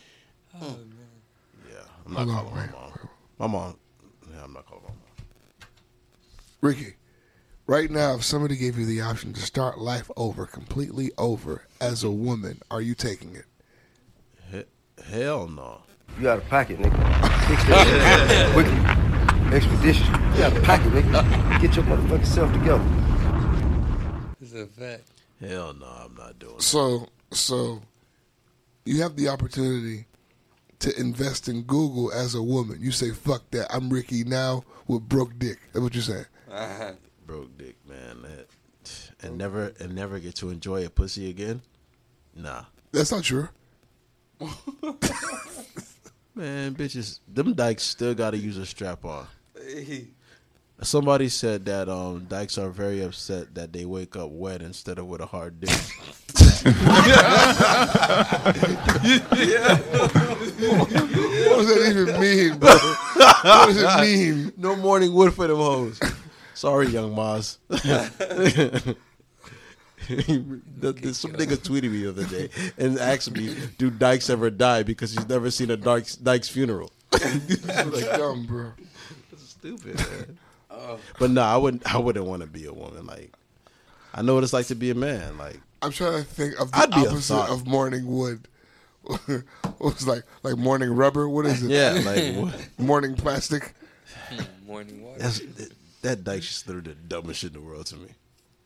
Yeah, I'm not calling my mom. My mom. Yeah, I'm not calling my mom. Ricky, right now, if somebody gave you the option to start life over, completely over, as a woman, are you taking it? He- hell no. You out of pocket, nigga. Fix that quickly. Expeditious. You out of pocket, nigga. Get your motherfucking self together. It's a fact. Hell no, I'm not doing it. So, so you have the opportunity to invest in Google as a woman. You say, fuck that. I'm Ricky now with broke dick. That's what you're saying. Uh-huh. Broke dick, man. That, and never and never get to enjoy a pussy again? Nah. That's not true. Man, bitches, them dykes still got to use a strap on. Hey. Somebody said that um, dykes are very upset that they wake up wet instead of with a hard dick. What does that even mean, bro? What does it mean? No morning wood for them hoes. Sorry, young Maz. The- the- Some nigga tweeted me the other day and asked me, "Do dykes ever die?" Because he's never seen a Dykes, Dykes funeral. Like dumb, bro. Stupid, man. But no, I wouldn't. I wouldn't want to be a woman. Like, I know what it's like to be a man. Like, I'm trying to think of the I'd be a opposite thought. of morning wood. What was like like morning rubber? What is it? yeah, like what? Morning plastic. Morning water. That's, that, that dyke is literally the dumbest shit in the world to me.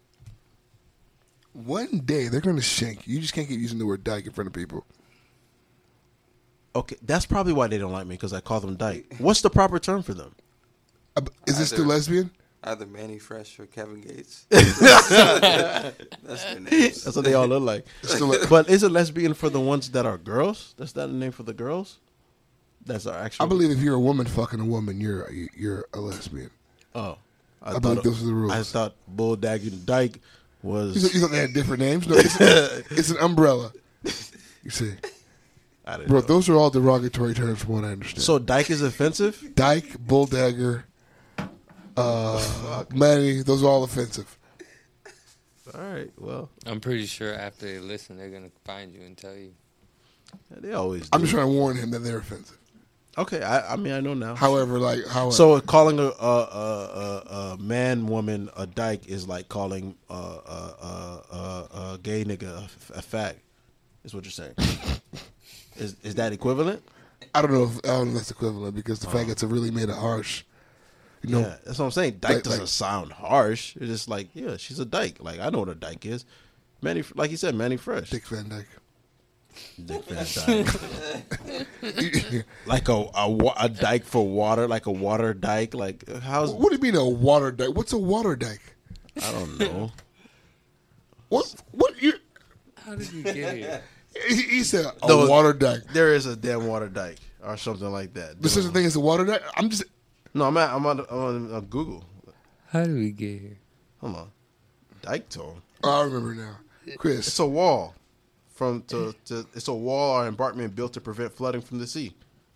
One day they're gonna shank you. You just can't keep using the word dyke in front of people. Okay, that's probably why they don't like me because I call them dyke. What's the proper term for them? Uh, Is this Either- still lesbian? Either Manny Fresh or Kevin Gates. That's their names. That's what they all look like. Still a- But is it lesbian for the ones that are girls? That's not the name for the girls. That's our actual. I believe if you're a woman fucking a woman, you're you're a lesbian. Oh, I believe those are the rules. I thought bull dagging dyke was. You thought, you thought they had different names? No, it's, it's an umbrella. You see, I didn't bro, know. those are all derogatory terms from what I understand. So dyke is offensive. dyke, bull dagger, uh, Manny, those are all offensive. All right. Well, I'm pretty sure after they listen, they're gonna find you and tell you. they always. Do. I'm just trying to warn him that they're offensive. Okay. I, I mean, I know now. However, like, however, So calling a a, a, a, a man woman a dyke is like calling a a, a, a, a gay nigga a, f- a fag. Is what you're saying? is is that equivalent? I don't know if I don't know if that's equivalent because the faggots have really made it harsh. You know, Yeah, that's what I'm saying. Dyke Like- doesn't like- sound harsh. It's just like, yeah, she's a dyke. Like I know what a dyke is. Manny, like you said, Manny Fresh. Dick Van Dyke. Dick Van Dyke. Like a, a wa- a dyke for water, like a water dyke. Like how's What do you mean a water dyke? What's a water dyke? I don't know. What? What? You? How did you get here? He, he said a No, water dyke. There is a damn water dyke or something like that. This is the thing. Is a water dyke? I'm just. No, I'm at, I'm on, I'm on uh, Google. How did we get here? Hold on, dyke tone. Oh, I remember now, Chris. It's a wall from to, to it's a wall or embankment built to prevent flooding from the sea.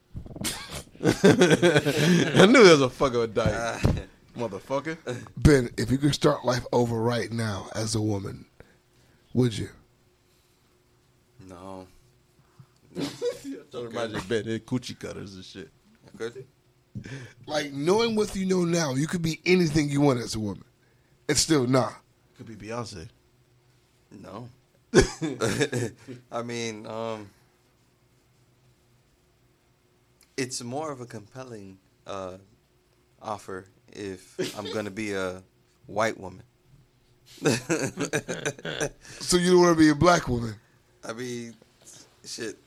I knew there was a fucking dyke, motherfucker. Ben, if you could start life over right now as a woman, would you? No. Don't imagine Ben hit coochie cutters and shit. Good. Like knowing what you know now, you could be anything you want as a woman. It's still nah. Could be Beyonce. No. I mean, um, it's more of a compelling uh, offer if I'm going to be a white woman. So you don't want to be a black woman? I mean, shit.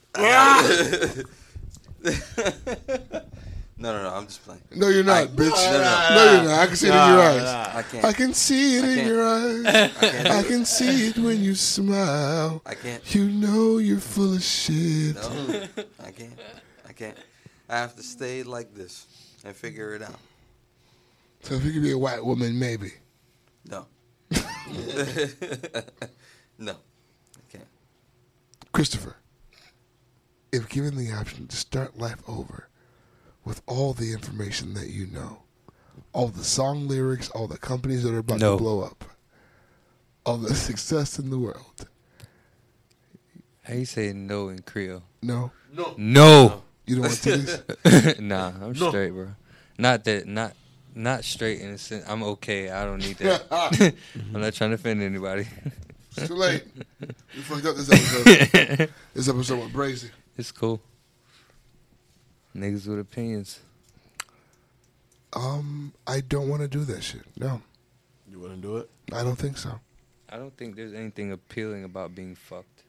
No, no, no. I'm just playing. No, you're not, I- bitch. No, no. No, you're not. I can see it in your eyes. I can't. I can see it I in can't. your eyes. I can't. I can see it when you smile. I can't. You know you're full of shit. No, I can't. I can't. I have to stay like this and figure it out. So if you could be a white woman, maybe. No. No. I can't. Christopher, if given the option to start life over with all the information that you know, all the song lyrics, all the companies that are about No. to blow up, all the success in the world, How you say no in Creole? no? No. You don't want titties? Nah, I'm straight, bro. Not that, not, not straight in a sense. I'm okay. I don't need that. I'm not trying to offend anybody. It's too late. You fucked up this episode. This episode went crazy. It's cool. Niggas with opinions. Um, I don't want to do that shit. No, You wouldn't do it? I don't think so. I don't think there's anything appealing about being fucked.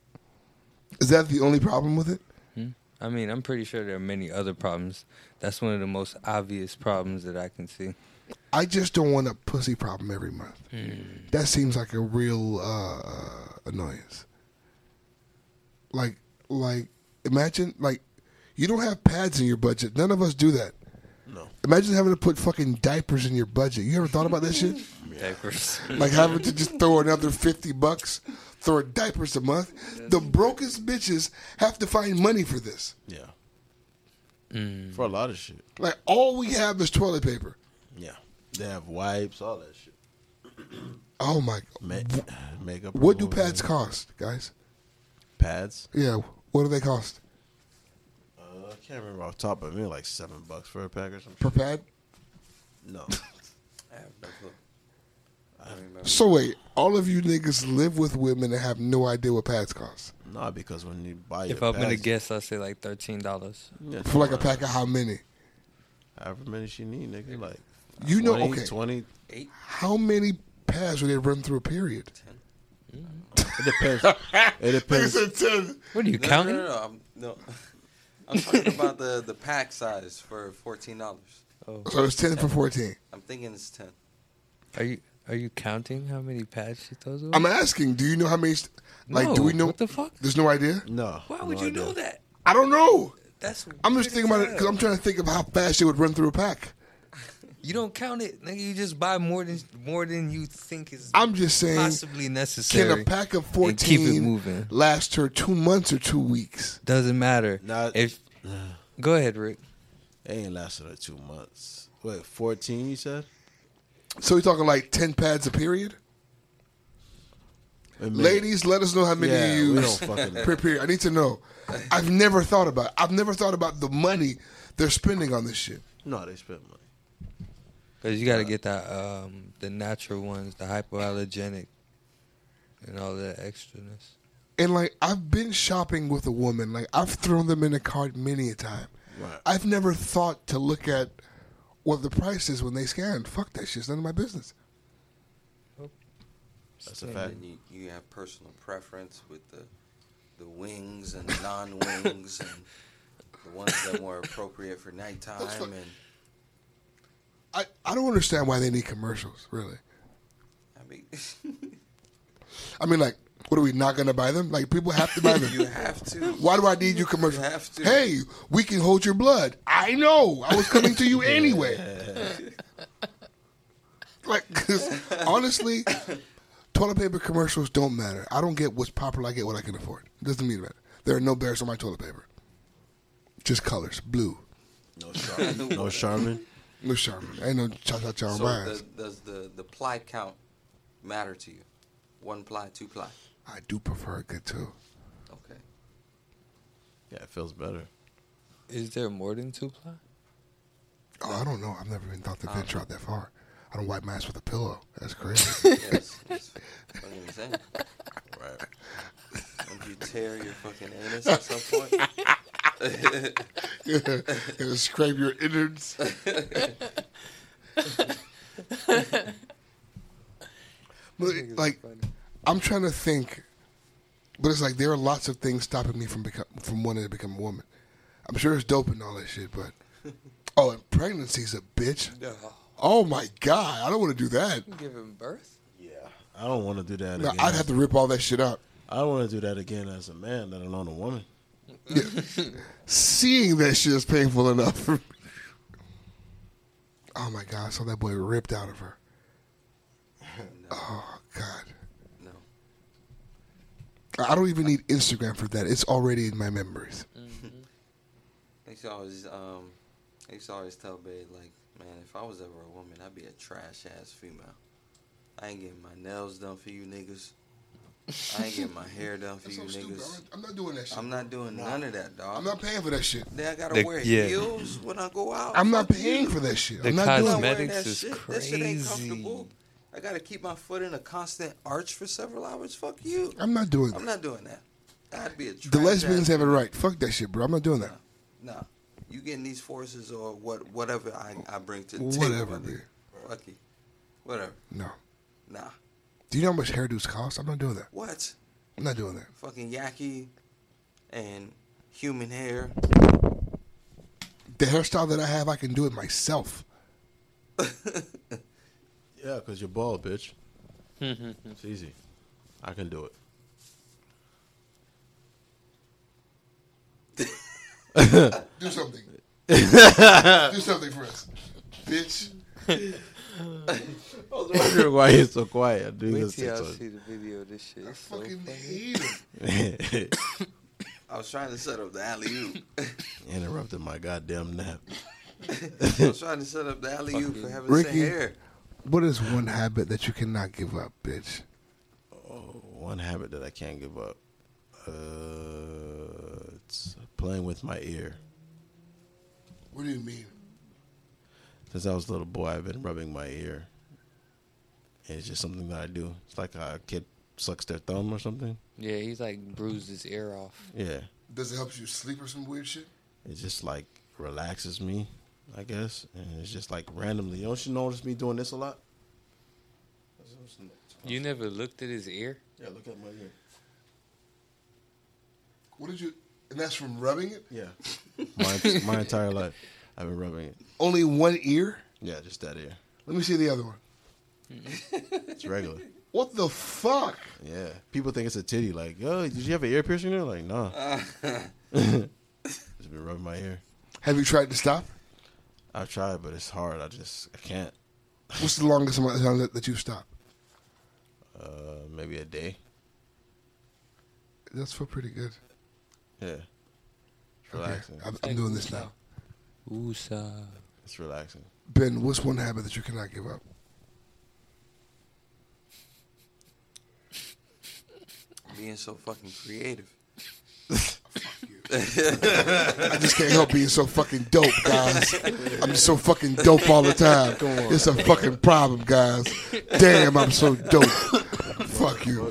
Is that the only problem with it? Hmm? I mean, I'm pretty sure there are many other problems. That's one of the most obvious problems that I can see. I just don't want a pussy problem every month. Mm. That seems like a real uh, annoyance. Like, like, imagine, like, you don't have pads in your budget. None of us do that. No. Imagine having to put fucking diapers in your budget. You ever thought about that shit? Diapers. Like having to just throw another fifty bucks, throw diapers a month. The brokest bitches have to find money for this. Yeah. Mm. For a lot of shit. Like, all we have is toilet paper. Yeah. They have wipes, all that shit. Oh, my. Ma- makeup. What do remover. pads cost, guys? Pads? Yeah, what do they cost? Uh, I can't remember off the top, but maybe like seven bucks for a pack or something. Per pad? No. I have no clue. I don't remember. So wait, all of you niggas live with women and have no idea what pads cost. Not because when you buy If your I'm going to pads, guess, I'll say like thirteen dollars. yeah, For like a pack of how many? however many she need, nigga. Like You know, twenty, okay. twenty. Eight, How many pads would they run through a period? It depends. It depends. ten. What are you no, counting? No, no, no. I'm, no. I'm talking about the, the pack size for fourteen dollars. Oh. So it's ten for fourteen. I'm thinking it's ten. Are you are you counting how many pads she throws away? I'm asking, do you know how many? st- Like, do No, we know? what the fuck? There's no idea. No. Why no would you idea. know that? I don't know. That's I'm just thinking about it because I'm trying to think of how fast it would run through a pack. You don't count it, nigga. You just buy more than more than you think is I'm just saying, possibly necessary. can a pack of and keep it fourteen moving. last her two months or two weeks? Doesn't matter. Not- if go ahead, Rick. They ain't lasted her two months. Wait, fourteen? You said? So we're talking like ten pads a period? A minute. Ladies, let us know how many Yeah, you we use don't fucking know. per period. I need to know. I've never thought about. I've never thought about the money they're spending on this shit. No, they spent money. Because you got to get that um, the natural ones, the hypoallergenic, and all that extraness. And like, I've been shopping with a woman. Like, I've thrown them in a cart many a time. Right. I've never thought to look at what the price is when they scan. Fuck that shit. It's none of my business. That's a And fact. then you, you have personal preference with the the wings and the non-wings and the ones that were appropriate for nighttime. That's fuck- And I, I don't understand why they need commercials, really. I mean, I mean, like, what are we not going to buy them? Like, people have to buy them. you have to. Why do I need you commercial? You have to. Hey, we can hold your blood. I know. I was coming to you anyway. Like, 'cause honestly, toilet paper commercials don't matter. I don't get what's popular. I get what I can afford. It doesn't mean matter. There are no bears on my toilet paper. Just colors. Blue. No Charmin. No Charmin. No Charmin. Ain't no cha-cha-cha on So my the, ass. does the, the ply count matter to you? One ply, two ply? I do prefer a good two. Okay. Yeah, it feels better. Is there more than two ply? Oh, I don't know. I've never even thought to Uh-huh. venture out that far. I don't wipe my ass with a pillow. That's crazy. Yes. That's what I'm saying. Right. Don't you tear your fucking anus at some point? It'll scrape your innards. But like, I'm trying to think, but it's like there are lots of things stopping me from become from wanting to become a woman. I'm sure it's dope and all that shit, but oh, and pregnancy's a bitch. Oh my god, I don't want to do that. Giving birth? Yeah. I don't want to do that No, again. I'd have to rip all that shit out. I don't want to do that again as a man, let alone a woman. Seeing that shit is painful enough for me. Oh my god, I saw that boy ripped out of her. No. Oh god. No. I don't even need Instagram for that. It's already in my memories. I used to always, um, I used to always tell Babe, like, man, if I was ever a woman, I'd be a trash ass female. I ain't getting my nails done for you niggas. I ain't getting my hair done for That's you so stupid. niggas. I'm not doing that shit. I'm not doing none of that, dog. I'm not paying for that shit. Then I gotta The- wear yeah. heels when I go out. I'm not Fuck paying you. for that shit. The I'm not I'm doing not it. wearing Cosmetics that is shit. That shit ain't crazy. comfortable. I gotta keep my foot in a constant arch for several hours. Fuck you. I'm not doing I'm that. not doing that. I'd be a The trash lesbians ass have it right. Fuck that shit, bro. I'm not doing that. Nah, you getting these forces or what? Whatever I, I bring to the Whatever, table. B. Fuck you. Whatever. No. Nah. Do you know how much hairdos cost? I'm not doing that. What? I'm not doing that. Fucking yaki and human hair. The hairstyle that I have, I can do it myself. Yeah, because you're bald, bitch. It's easy. I can do it. Do something. Do something for us, bitch. I was wondering why you're so quiet. I do Wait this till y'all shit see the video of this shit. I It's so fucking funny. hate him. I was trying to set up the alley-oop. Interrupted my goddamn nap. I was trying to set up the alley-oop for having Ricky. some hair. What is one habit that you cannot give up, bitch? Oh, one habit that I can't give up. Uh, it's playing with my ear. What do you mean? Since I was a little boy, I've been rubbing my ear. And it's just something that I do. It's like a kid sucks their thumb or something. Yeah, he's like bruised his ear off. Yeah. Does it help you sleep or some weird shit? It just like relaxes me, I guess. And it's just like randomly. Don't you notice me doing this a lot? You never looked at his ear? Yeah, look at my ear. What did you? And that's from rubbing it? Yeah. My, my entire life, I've been rubbing it. Only one ear? Yeah, just that ear. Let me see the other one. It's regular. What the fuck? Yeah. People think it's a titty. Like, yo, did you have an ear piercing there? Like, nah. Just been rubbing my ear. Have you tried to stop? I've tried, but it's hard. I just, I can't. What's the longest amount of time that, that you've stopped? Uh, maybe a day. That's feel pretty good. Yeah. It's relaxing. Okay, I'm, I'm doing this now. Woosah. It's relaxing. Ben, what's one habit that you cannot give up? Being so fucking creative. I just can't help being so fucking dope, guys. I'm just so fucking dope all the time. It's a fucking problem, guys. Damn, I'm so dope. Fuck you.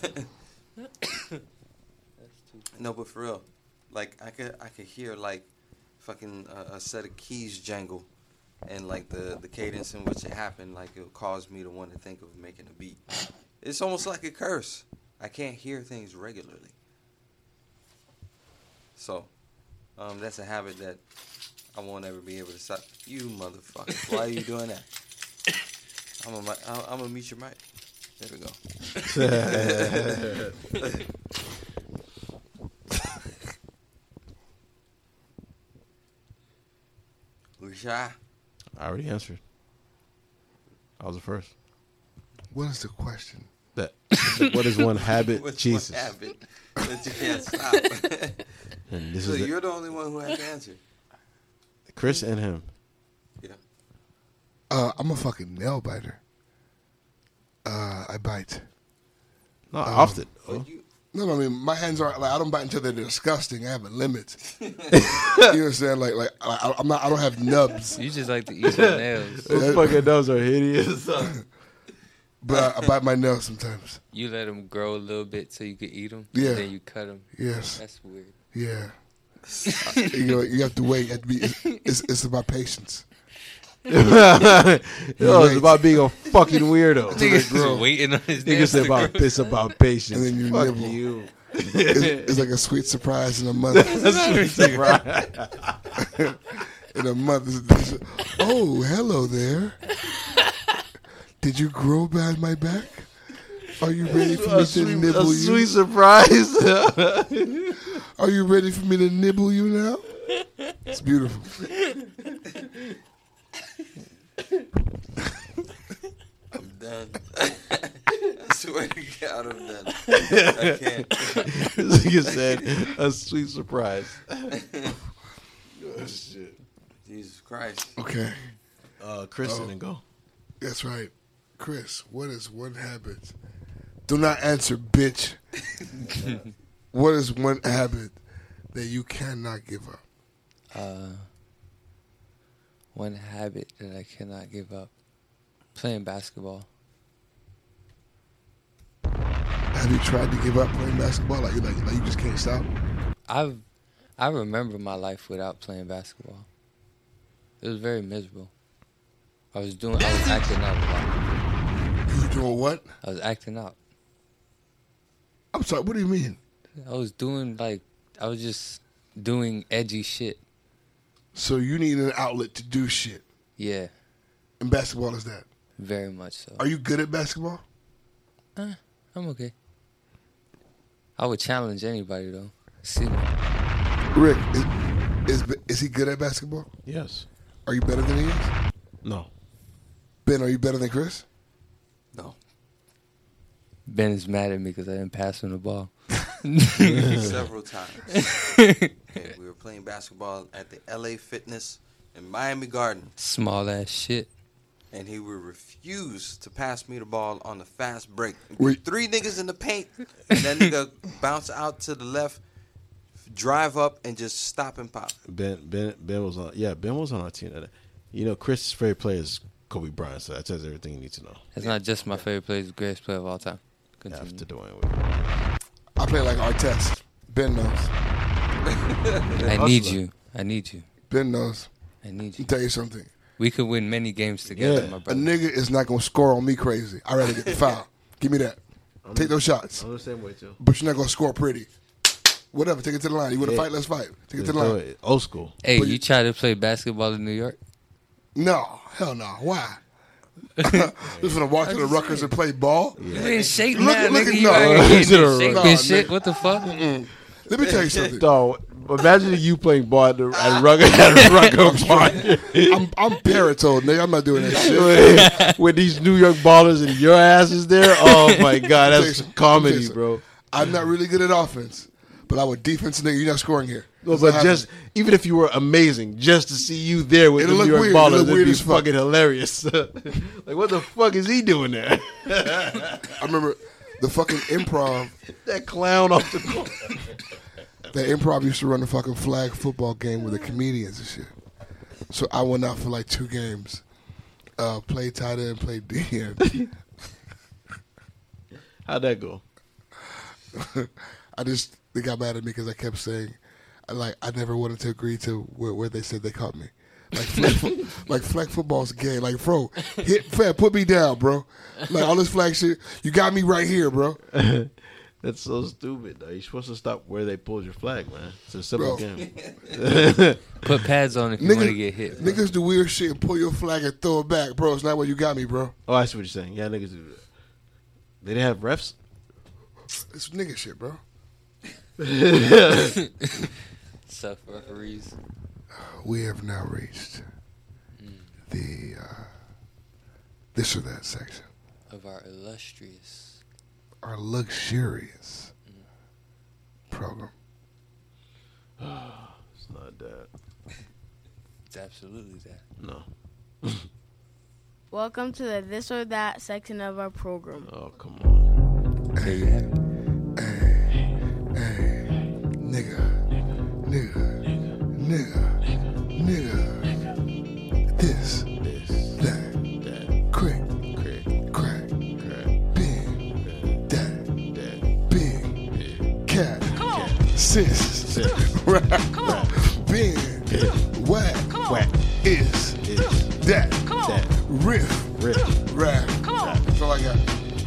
No, but for real, like I could, I could hear like fucking uh, a set of keys jangle, and like the the cadence in which it happened, like it caused me to want to think of making a beat. It's almost like a curse. I can't hear things regularly. So, um, that's a habit that I won't ever be able to stop. You motherfucker! Why are you doing that? I'm gonna, I'm gonna mute your mic. There we go. Risha. I already answered. I was the first. What is the question? That. What is one habit? What's Jesus. one habit that you can't stop? And this So is you're the, the only one who has to answer. Chris and him. Yeah. Uh, I'm a fucking nail biter. Uh, I bite. Not often. But Oh. you, No, no, I mean my hands aren't like I don't bite until they're disgusting. I have a limit. You know what I'm saying? Like, like I, I'm not. I don't have nubs, You just like to eat your nails. Those fucking nose are hideous. but I, I bite my nails sometimes. You let them grow a little bit so you can eat them. Yeah. And then you cut them. Yes, That's weird. yeah. you know, you have to wait. You have to be. It's, it's, it's about patience. Yo, it's about being a fucking weirdo. Niggas just waiting on his Niggas nails say to about grow. it's about patience. And then you Fuck nibble. you. It's, it's like a sweet surprise in a month. In a month, it's- it's- oh, hello there. Did you grow behind my back? Are you ready for me A to sweet, nibble a you? sweet surprise. Are you ready for me to nibble you now? It's beautiful. I'm done. I swear to God, I'm done. I can't. This nigga said a sweet surprise. Oh, shit. Jesus Christ. Okay, Uh, Chris Oh. didn't go. that's right. Chris, what is one habit? Do not answer, bitch. What is one habit that you cannot give up? Uh, one habit that I cannot give up. Playing basketball. Have you tried to give up playing basketball? Like, like, like you just can't stop? I've I remember my life without playing basketball. It was very miserable. I was doing I was acting out a lot. You Doing what? I was acting out. I'm sorry. What do you mean? I was doing like I was just doing edgy shit. So you need an outlet to do shit. Yeah, And basketball is that. very much so. Are you good at basketball? Uh, I'm okay. I would challenge anybody though. See me. Rick, is, is is he good at basketball? Yes. Are you better than he is? No. Ben, are you better than Chris? No. Ben is mad at me because I didn't pass him the ball. Several times. And we were playing basketball at the L A Fitness in Miami Gardens. Small ass shit. And he would refuse to pass me the ball on the fast break. Wait. Three niggas in the paint, and that nigga bounce out to the left, drive up, and just stop and pop. Ben Ben Ben was on. Yeah, Ben was on our team. That you know, Chris' favorite player is Kobe Bryant, so that tells everything you need to know. It's not just my favorite player; it's the greatest player of all time. Continue. After doing with I play like Artest. Ben knows. I need you. I need you. Ben knows. I need Let me you. tell you something. We could win many games together, Yeah. my A brother. nigga is not going to score on me crazy. I'd rather get the foul. Give me that. Take those shots. I'm the same way too. But you're not going to score pretty. Whatever. Take it to the line. You want to Yeah. fight? Let's fight. Take it Just to the do line. it. Old school. Hey, But you you- try to play basketball in New York? No. Hell no. Why? Just want to walk to the Ruckers and play ball? You ain't shape Look now, at- look nigga. at- You no. out here Look getting at shape the- and no, shit. nigga. What the fuck? Let me tell you something. Dog, imagine you playing ball at, the, at Rucker at Rucker Park I'm, I'm paratold, nigga. I'm not doing that shit. with these New York ballers and your ass is there. Oh my god, Let me that's tell you comedy, something. bro. I'm not really good at offense, but I would defense, nigga. You're not scoring here. No, That's but not just even if you were amazing, just to see you there with It'll the New look York weird. It'll ballers, look it'd weird be as fuck. fucking hilarious. Like, what the fuck is he doing there? happening. I remember the fucking improv. That clown off the court. The improv used to run the fucking flag football game with the comedians and shit. So I went out for like two games. Uh, played tight end, played D end. How'd that go? I just, they got mad at me because I kept saying, I, like, I never wanted to agree to where, where they said they caught me. Like, flag, fo- like flag football's gay. Like, bro, hit, flag, put me down, bro. Like, all this flag shit, you got me right here, bro. That's so stupid, though. You're supposed to stop where they pulled your flag, man. It's a simple Bro. game. Put pads on if you want to Niggas, get hit. bro. niggas do weird shit and pull your flag and throw it back. Bro, it's not where you got me, bro. Oh, I see what you're saying. Yeah, niggas do that. They didn't have refs? It's nigga shit, bro. Self referees. We have now reached the uh, this or that section. Of our illustrious. Our luxurious program. It's not that. It's absolutely that. No. Welcome to the this or that section of our program. Oh, come on. There you have it. Hey, nigga, nigga, nigga, nigga. This, This, that, that, crack, crack, crack, crack, big, that, that, big, big, cat, sis, Sis. rap, big, whack, whack, is, is, that, that, riff, rip, rap. That's all I got.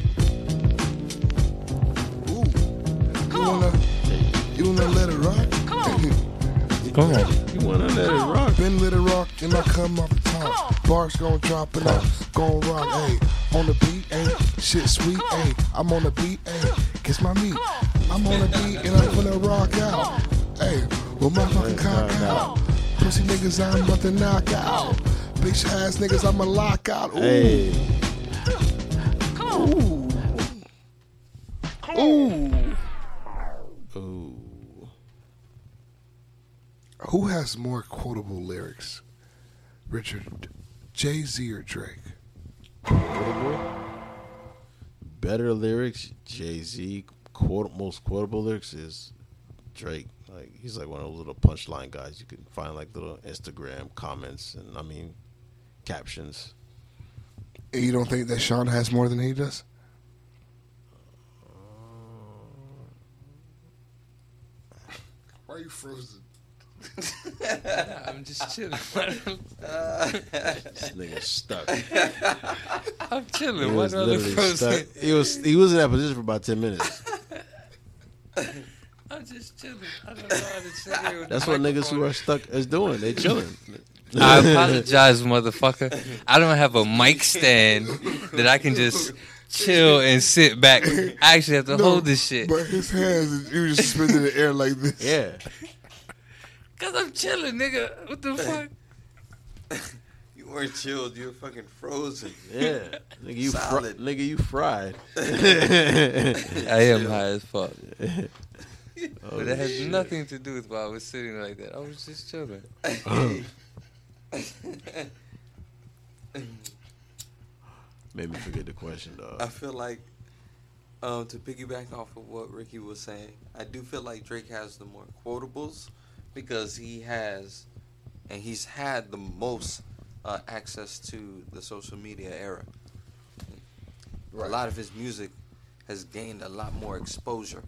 Ooh, you wanna, you wanna let it rock? Come on. You wanna let it rock? Been let it rock and I come off the top. Bars gon' drop and I gon' rock. Ayy, on the beat, ayy, shit sweet, ayy. I'm on the beat, ayy, kiss my meat. I'm on the beat and I'm finna rock out. Ayy, with my fucking cock out. Pussy niggas I'm about to knock out. Bitch ass niggas I'ma lock out. Ooh, Hey. ooh, ooh. Ooh. Who has more quotable lyrics? Richard, Jay-Z or Drake? Better lyrics, Jay-Z. Quote, most quotable lyrics is Drake. Like, he's like one of those little punchline guys. You can find like little Instagram comments and I mean captions. And you don't think that Sean has more than he does? Why are you frozen? Nah, I'm just chilling. This nigga stuck. I'm He chilling. Why was do I look literally frozen? stuck. He was he was in that position for about ten minutes. I'm just chilling. I don't know how to sit here with That's the what niggas microphone. who are stuck is doing. They chilling. I apologize, motherfucker. I don't have a mic stand that I can just chill and sit back. I actually have to No, hold this shit. But his hands, he was just spinning in the air like this. Yeah. Cause I'm chilling, nigga. What the fuck? You weren't chilled. You were fucking frozen. Yeah. Nigga, you fri- Solid. nigga, you fried. I am high as fuck. Oh, But that has shit. nothing to do with why I was sitting like that. I was just chilling. Made me forget the question, dog. I feel like, um, to piggyback off of what Ricky was saying, I do feel like Drake has the more quotables because he has, and he's had the most uh, access to the social media era. A lot of his music has gained a lot more exposure.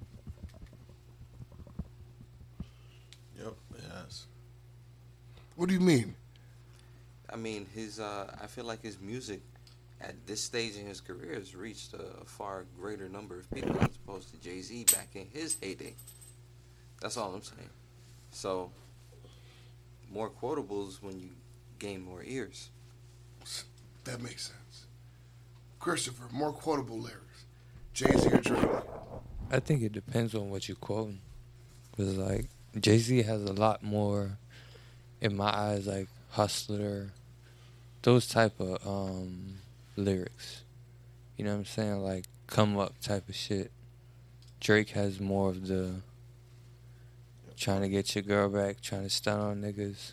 Yep, yes. What do you mean? I mean, his. Uh, I feel like his music, at this stage in his career, has reached a far greater number of people as opposed to Jay-Z back in his heyday. That's all I'm saying. So, more quotables when you gain more ears. That makes sense. Christopher, more quotable lyrics. Jay-Z or Drake? I think it depends on what you're quoting. Because, like, Jay-Z has a lot more, in my eyes, like, Hustler, those type of um, lyrics. You know what I'm saying? Like, come up type of shit. Drake has more of the trying to get your girl back, trying to stun on niggas.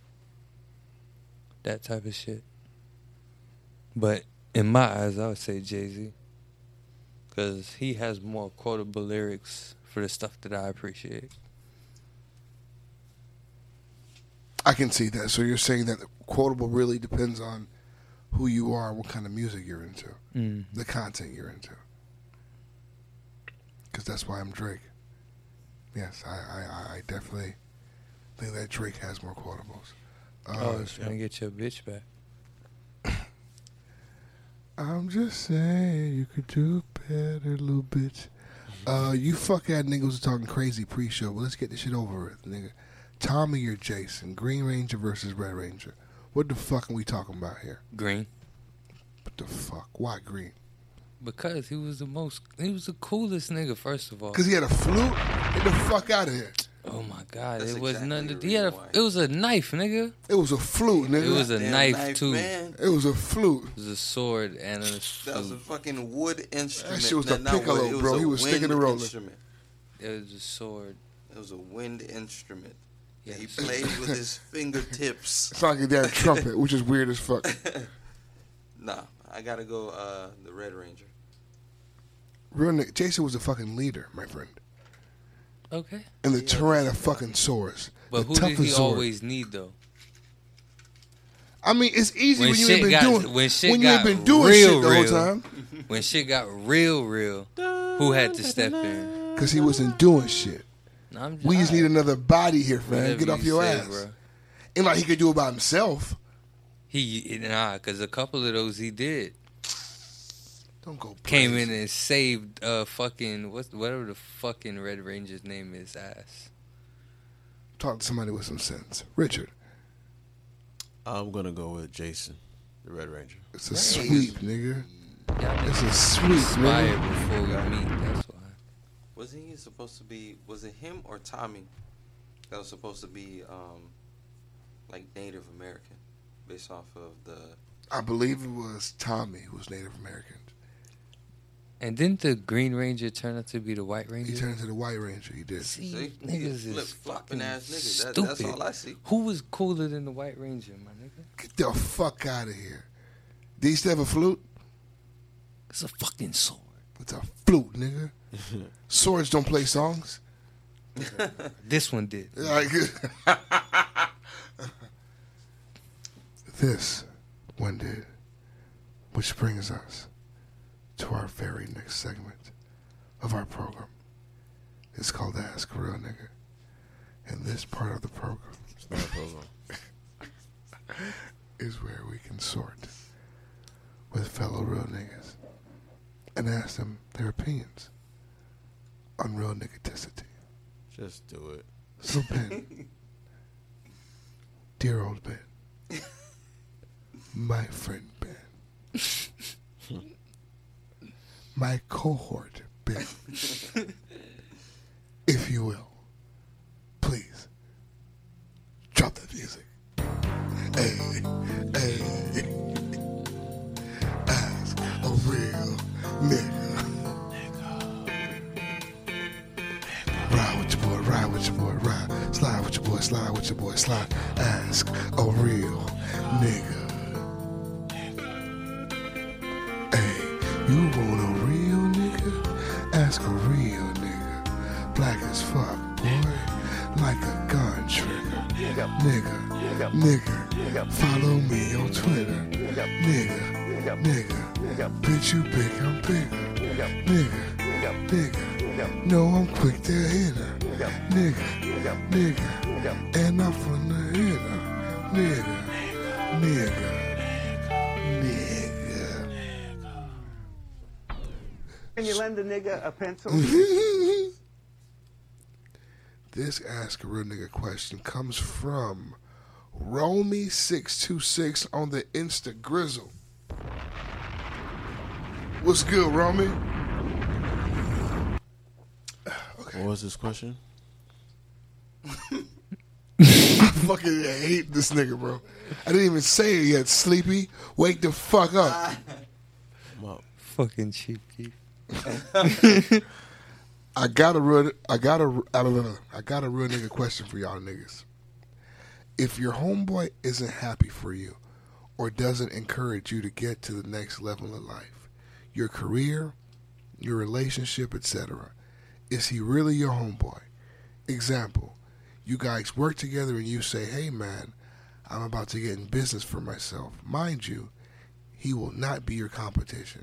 That type of shit. But in my eyes, I would say Jay-Z. Because he has more quotable lyrics for the stuff that I appreciate. I can see that. So you're saying that the quotable really depends on who you are, what kind of music you're into, Mm. the content you're into. Because that's why I'm Drake. Yes, I, I, I definitely think that Drake has more quotables. Uh, Oh, it's trying to get your bitch back. I'm just saying you could do better, little bitch. Uh, you fuck ass niggas was talking crazy pre-show, but let's get this shit over with, nigga. Tommy or Jason, Green Ranger versus Red Ranger. What the fuck are we talking about here? Green. What the fuck? Why Green? Because he was the most, he was the coolest nigga, first of all. Because he had a flute? Get the fuck out of here. Oh my God, That's it was exactly nothing. the To, he had a, reason why. it was a knife, nigga. It was a flute, nigga. It was a Damn knife, too. Man. It was a flute. It was a sword and a That was a flute. fucking wood instrument. shit was No, the not wood. piccolo, It was bro. a He was wind sticking and rolling. instrument. It was a sword. It was a wind instrument. Yeah. He played with his fingertips. It's like a damn trumpet, which is weird as fuck. Nah, I gotta go uh, the Red Ranger. Real nigga, Jason was a fucking leader, my friend. Okay. And the Yeah, Tyrannosaurus. But the who did toughest he sword. always need, though? I mean, it's easy When when, you shit ain't been got- doing when shit when you ain't got been doing real, shit the real. whole time. When shit got real, real, who had to step in? Because he wasn't doing shit. No, I'm We just alright. need another body here, man. Whatever Get off you your say, ass. bro. Ain't like he could do it by himself. He nah, because a couple of those he did. Don't go Came crazy. in and saved uh fucking what's whatever the fucking Red Ranger's name is ass. Talk to somebody with some sense. Richard, I'm gonna go with Jason, the Red Ranger. it's a sweep, nigga. Y'all It's niggas a sweep, inspired nigga. before we meet. That's why. Wasn't he supposed to be? Was it him or Tommy that was supposed to be um, like Native American, based off of the? I believe it was Tommy who was Native American. And didn't the Green Ranger turn out to be the White Ranger? He turned into the White Ranger. He did. See, See? niggas Flip is flopping fucking ass niggas. That, stupid. that's all I see. Who was cooler than the White Ranger, my nigga? Get the fuck out of here. Did he still have a flute? It's a fucking sword. It's a flute, nigga. Swords don't play songs. This one did. Like, this one did. Which brings us to our very next segment of our program. It's called Ask a Real Nigga. And this part of the program It's not a program. is where we can sort with fellow real niggas and ask them their opinions on real niggaticity. Just do it. So Ben, dear old Ben, my friend Ben, my cohort Ben, if you will, please drop that music. Hey, hey, ask a real nigga. Ride with your boy, ride with your boy, ride. Slide with your boy, slide with your boy, slide. Ask a real nigga. Hey, you want a real nigga? Ask a real nigga. Black as fuck, boy. Like a gun trigger. Nigga, nigga. Follow me on Twitter. Nigga, nigga. Bitch, you big, I'm bigger. Nigga, nigga. No, I'm quick to hit her. Nigga, nigga. And I'm from the hitter. Nigga, nigga, nigga. Can you lend a nigga a pencil? This Ask a Real Nigga question comes from Romy six two six on the Insta Grizzle. What's good, Romy? Okay. What was this question? I fucking hate this nigga, bro. I didn't even say it yet. Sleepy, wake the fuck up. Well, Fucking cheap geek. I got a real, I got a, I don't know, I got a real nigga question for y'all niggas. If your homeboy isn't happy for you, or doesn't encourage you to get to the next level of life, your career, your relationship, et cetera, is he really your homeboy? Example, you guys work together and you say, hey man, I'm about to get in business for myself. Mind you, he will not be your competition.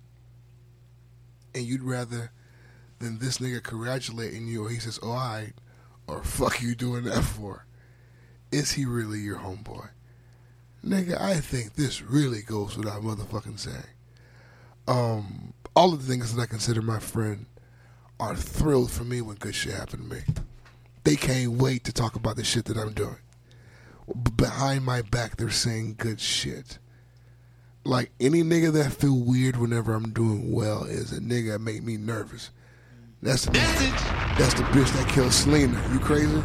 And you'd rather than this nigga congratulating you, or he says, oh, all right, or fuck you doing that for? Is he really your homeboy? Nigga, I think this really goes without motherfucking saying. Um, all of the things that I consider my friend are thrilled for me when good shit happen to me. They can't wait to talk about the shit that I'm doing. Behind my back, they're saying good shit. Like, any nigga that feel weird whenever I'm doing well is a nigga that make me nervous. That's the bitch. That's the bitch that killed Selena. You crazy?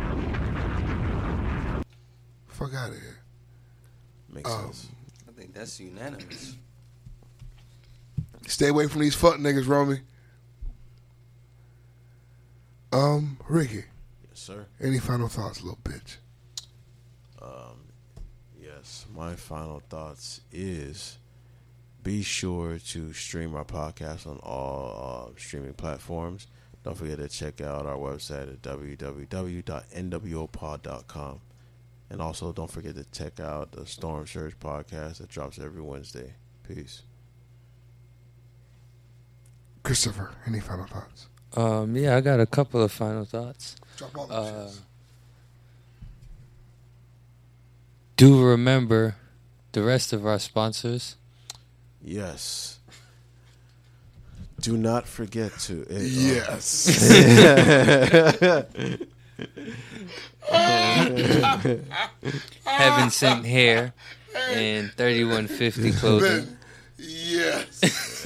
Fuck out of here. makes Um, sense. I think that's unanimous. Stay away from these fuck niggas, Romy. Um, Ricky, Yes, sir. any final thoughts, little bitch? Um, yes, my final thoughts is be sure to stream our podcast on all uh, streaming platforms. Don't forget to check out our website at w w w dot n w o pod dot com. And also don't forget to check out the Storm Surge podcast that drops every Wednesday. Peace. Christopher, any final thoughts? Um, yeah, I got a couple of final thoughts. Drop all the Uh, shits. do remember the rest of our sponsors. Yes. Do not forget to. It, Yes. Heaven Sent Hair and thirty-one fifty Clothing. Ben, yes.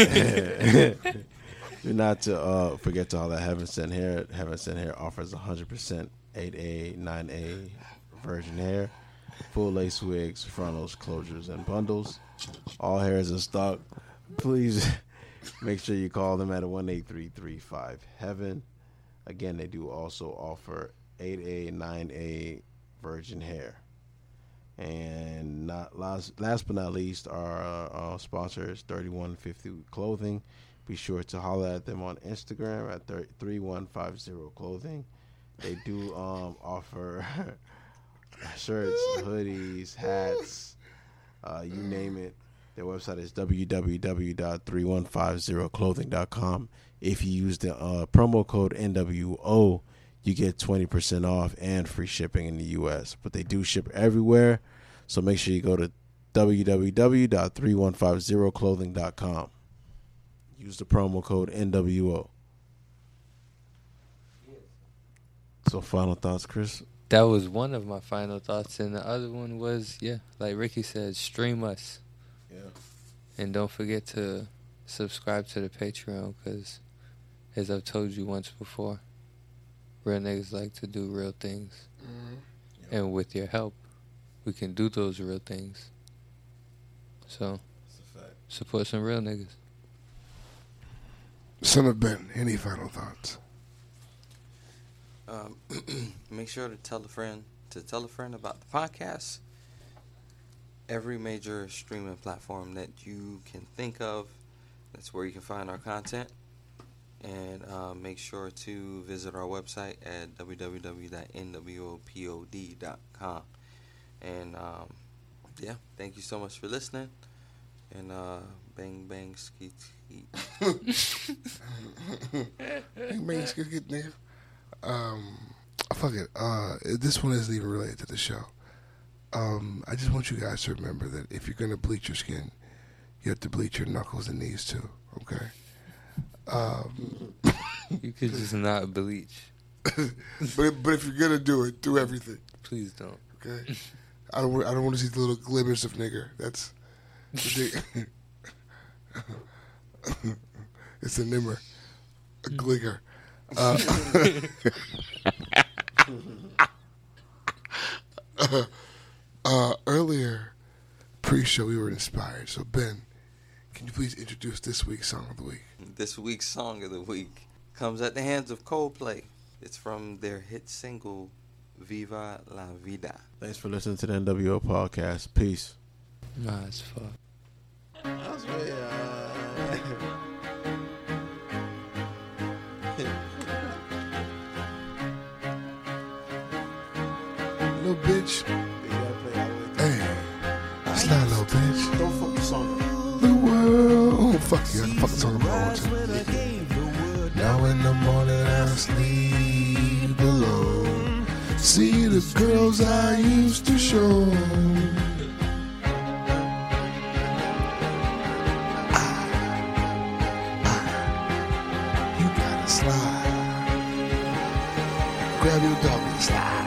Do not to uh, forget to all that Heaven Sent Hair. Heaven Sent Hair offers one hundred percent eight A, nine A virgin hair, full lace wigs, frontals, closures, and bundles. All hair is in stock. Please make sure you call them at one eight three three five heaven. Again, they do also offer eight A, nine A virgin hair. And not last, last but not least, our uh, uh, sponsors, thirty-one fifty Clothing. Be sure to holler at them on Instagram at three one five zero clothing. They do um, offer shirts, hoodies, hats, uh, you name it. Their website is w w w dot three one five zero clothing dot com. If you use the uh, promo code N W O, you get twenty percent off and free shipping in the U S. But they do ship everywhere, so make sure you go to w w w dot three one five zero clothing dot com. Use the promo code N W O. So final thoughts, Chris? That was one of my final thoughts, and the other one was, yeah, like Ricky said, stream us. Yeah. And don't forget to subscribe to the Patreon, because as I've told you once before, real niggas like to do real things. Mm-hmm. Yep. And with your help, we can do those real things. So, That's a fact. support some real niggas. Son of Ben, any final thoughts? Um, make sure to tell a friend to tell a friend about the podcast. Every major streaming platform that you can think of, that's where you can find our content. And uh, make sure to visit our website at w w w dot n w o pod dot com. And um, yeah, thank you so much for listening. And uh, bang bang skeet skeet. Bang, bang, skit, skit, nigga. Um, fuck it. Uh, this one isn't even related to the show. Um, I just want you guys to remember that if you're gonna bleach your skin, you have to bleach your knuckles and knees too. Okay. Um, You could just not bleach. but but if you're gonna do it, do everything. Please don't. Okay. I don't. I don't want to see the little glimmers of nigger. That's. It's a nimmer, a gligger. Uh, uh, uh, earlier, pre-show, we were inspired. So Ben, can you please introduce this week's song of the week? This week's song of the week comes at the hands of Coldplay. It's from their hit single, Viva la Vida. Thanks for listening to the N W O podcast. Peace. Nah, it's fuck. That was really, uh... Little bitch. Hey, it's not a little bitch. Don't focus on it. The world. Oh, fuck you. I can fucking talk about it. Now in the morning I sleep alone. See the girls I used to show. You gotta slide. Grab your dog and slide.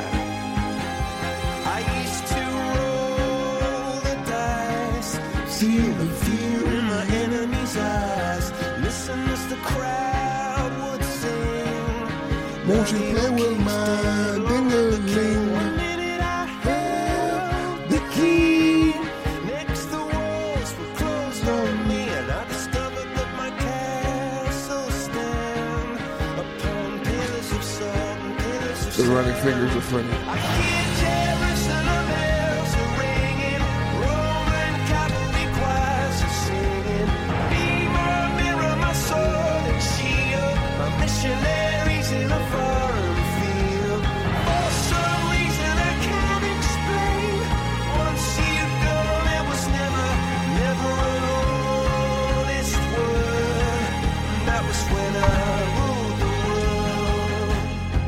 I used to roll the dice, Feel the fear in my enemy's eyes. Listen as the crowd would sing. Won't you play with my ding-a-ling? One minute I held The key. next the walls were closed on me, and I discovered that my castle stand upon pillars of salt and pillars of The running sand. fingers are funny. I hear Jerusalem bells are ringing, Roman cavalry choirs are singing. Be my mirror, my sword and shield, my missionaries in a foreign field. For some reason I can't explain, once you've gone, it was never, never an honest word. And that was when I ruled the world.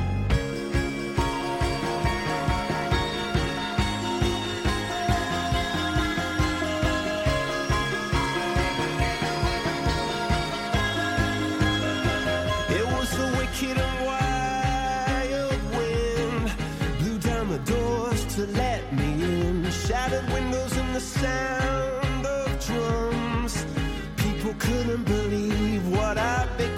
It was the wicked and wild wind, blew down the doors to let me in, shattered windows and the sound of drums. People couldn't believe what I'd become.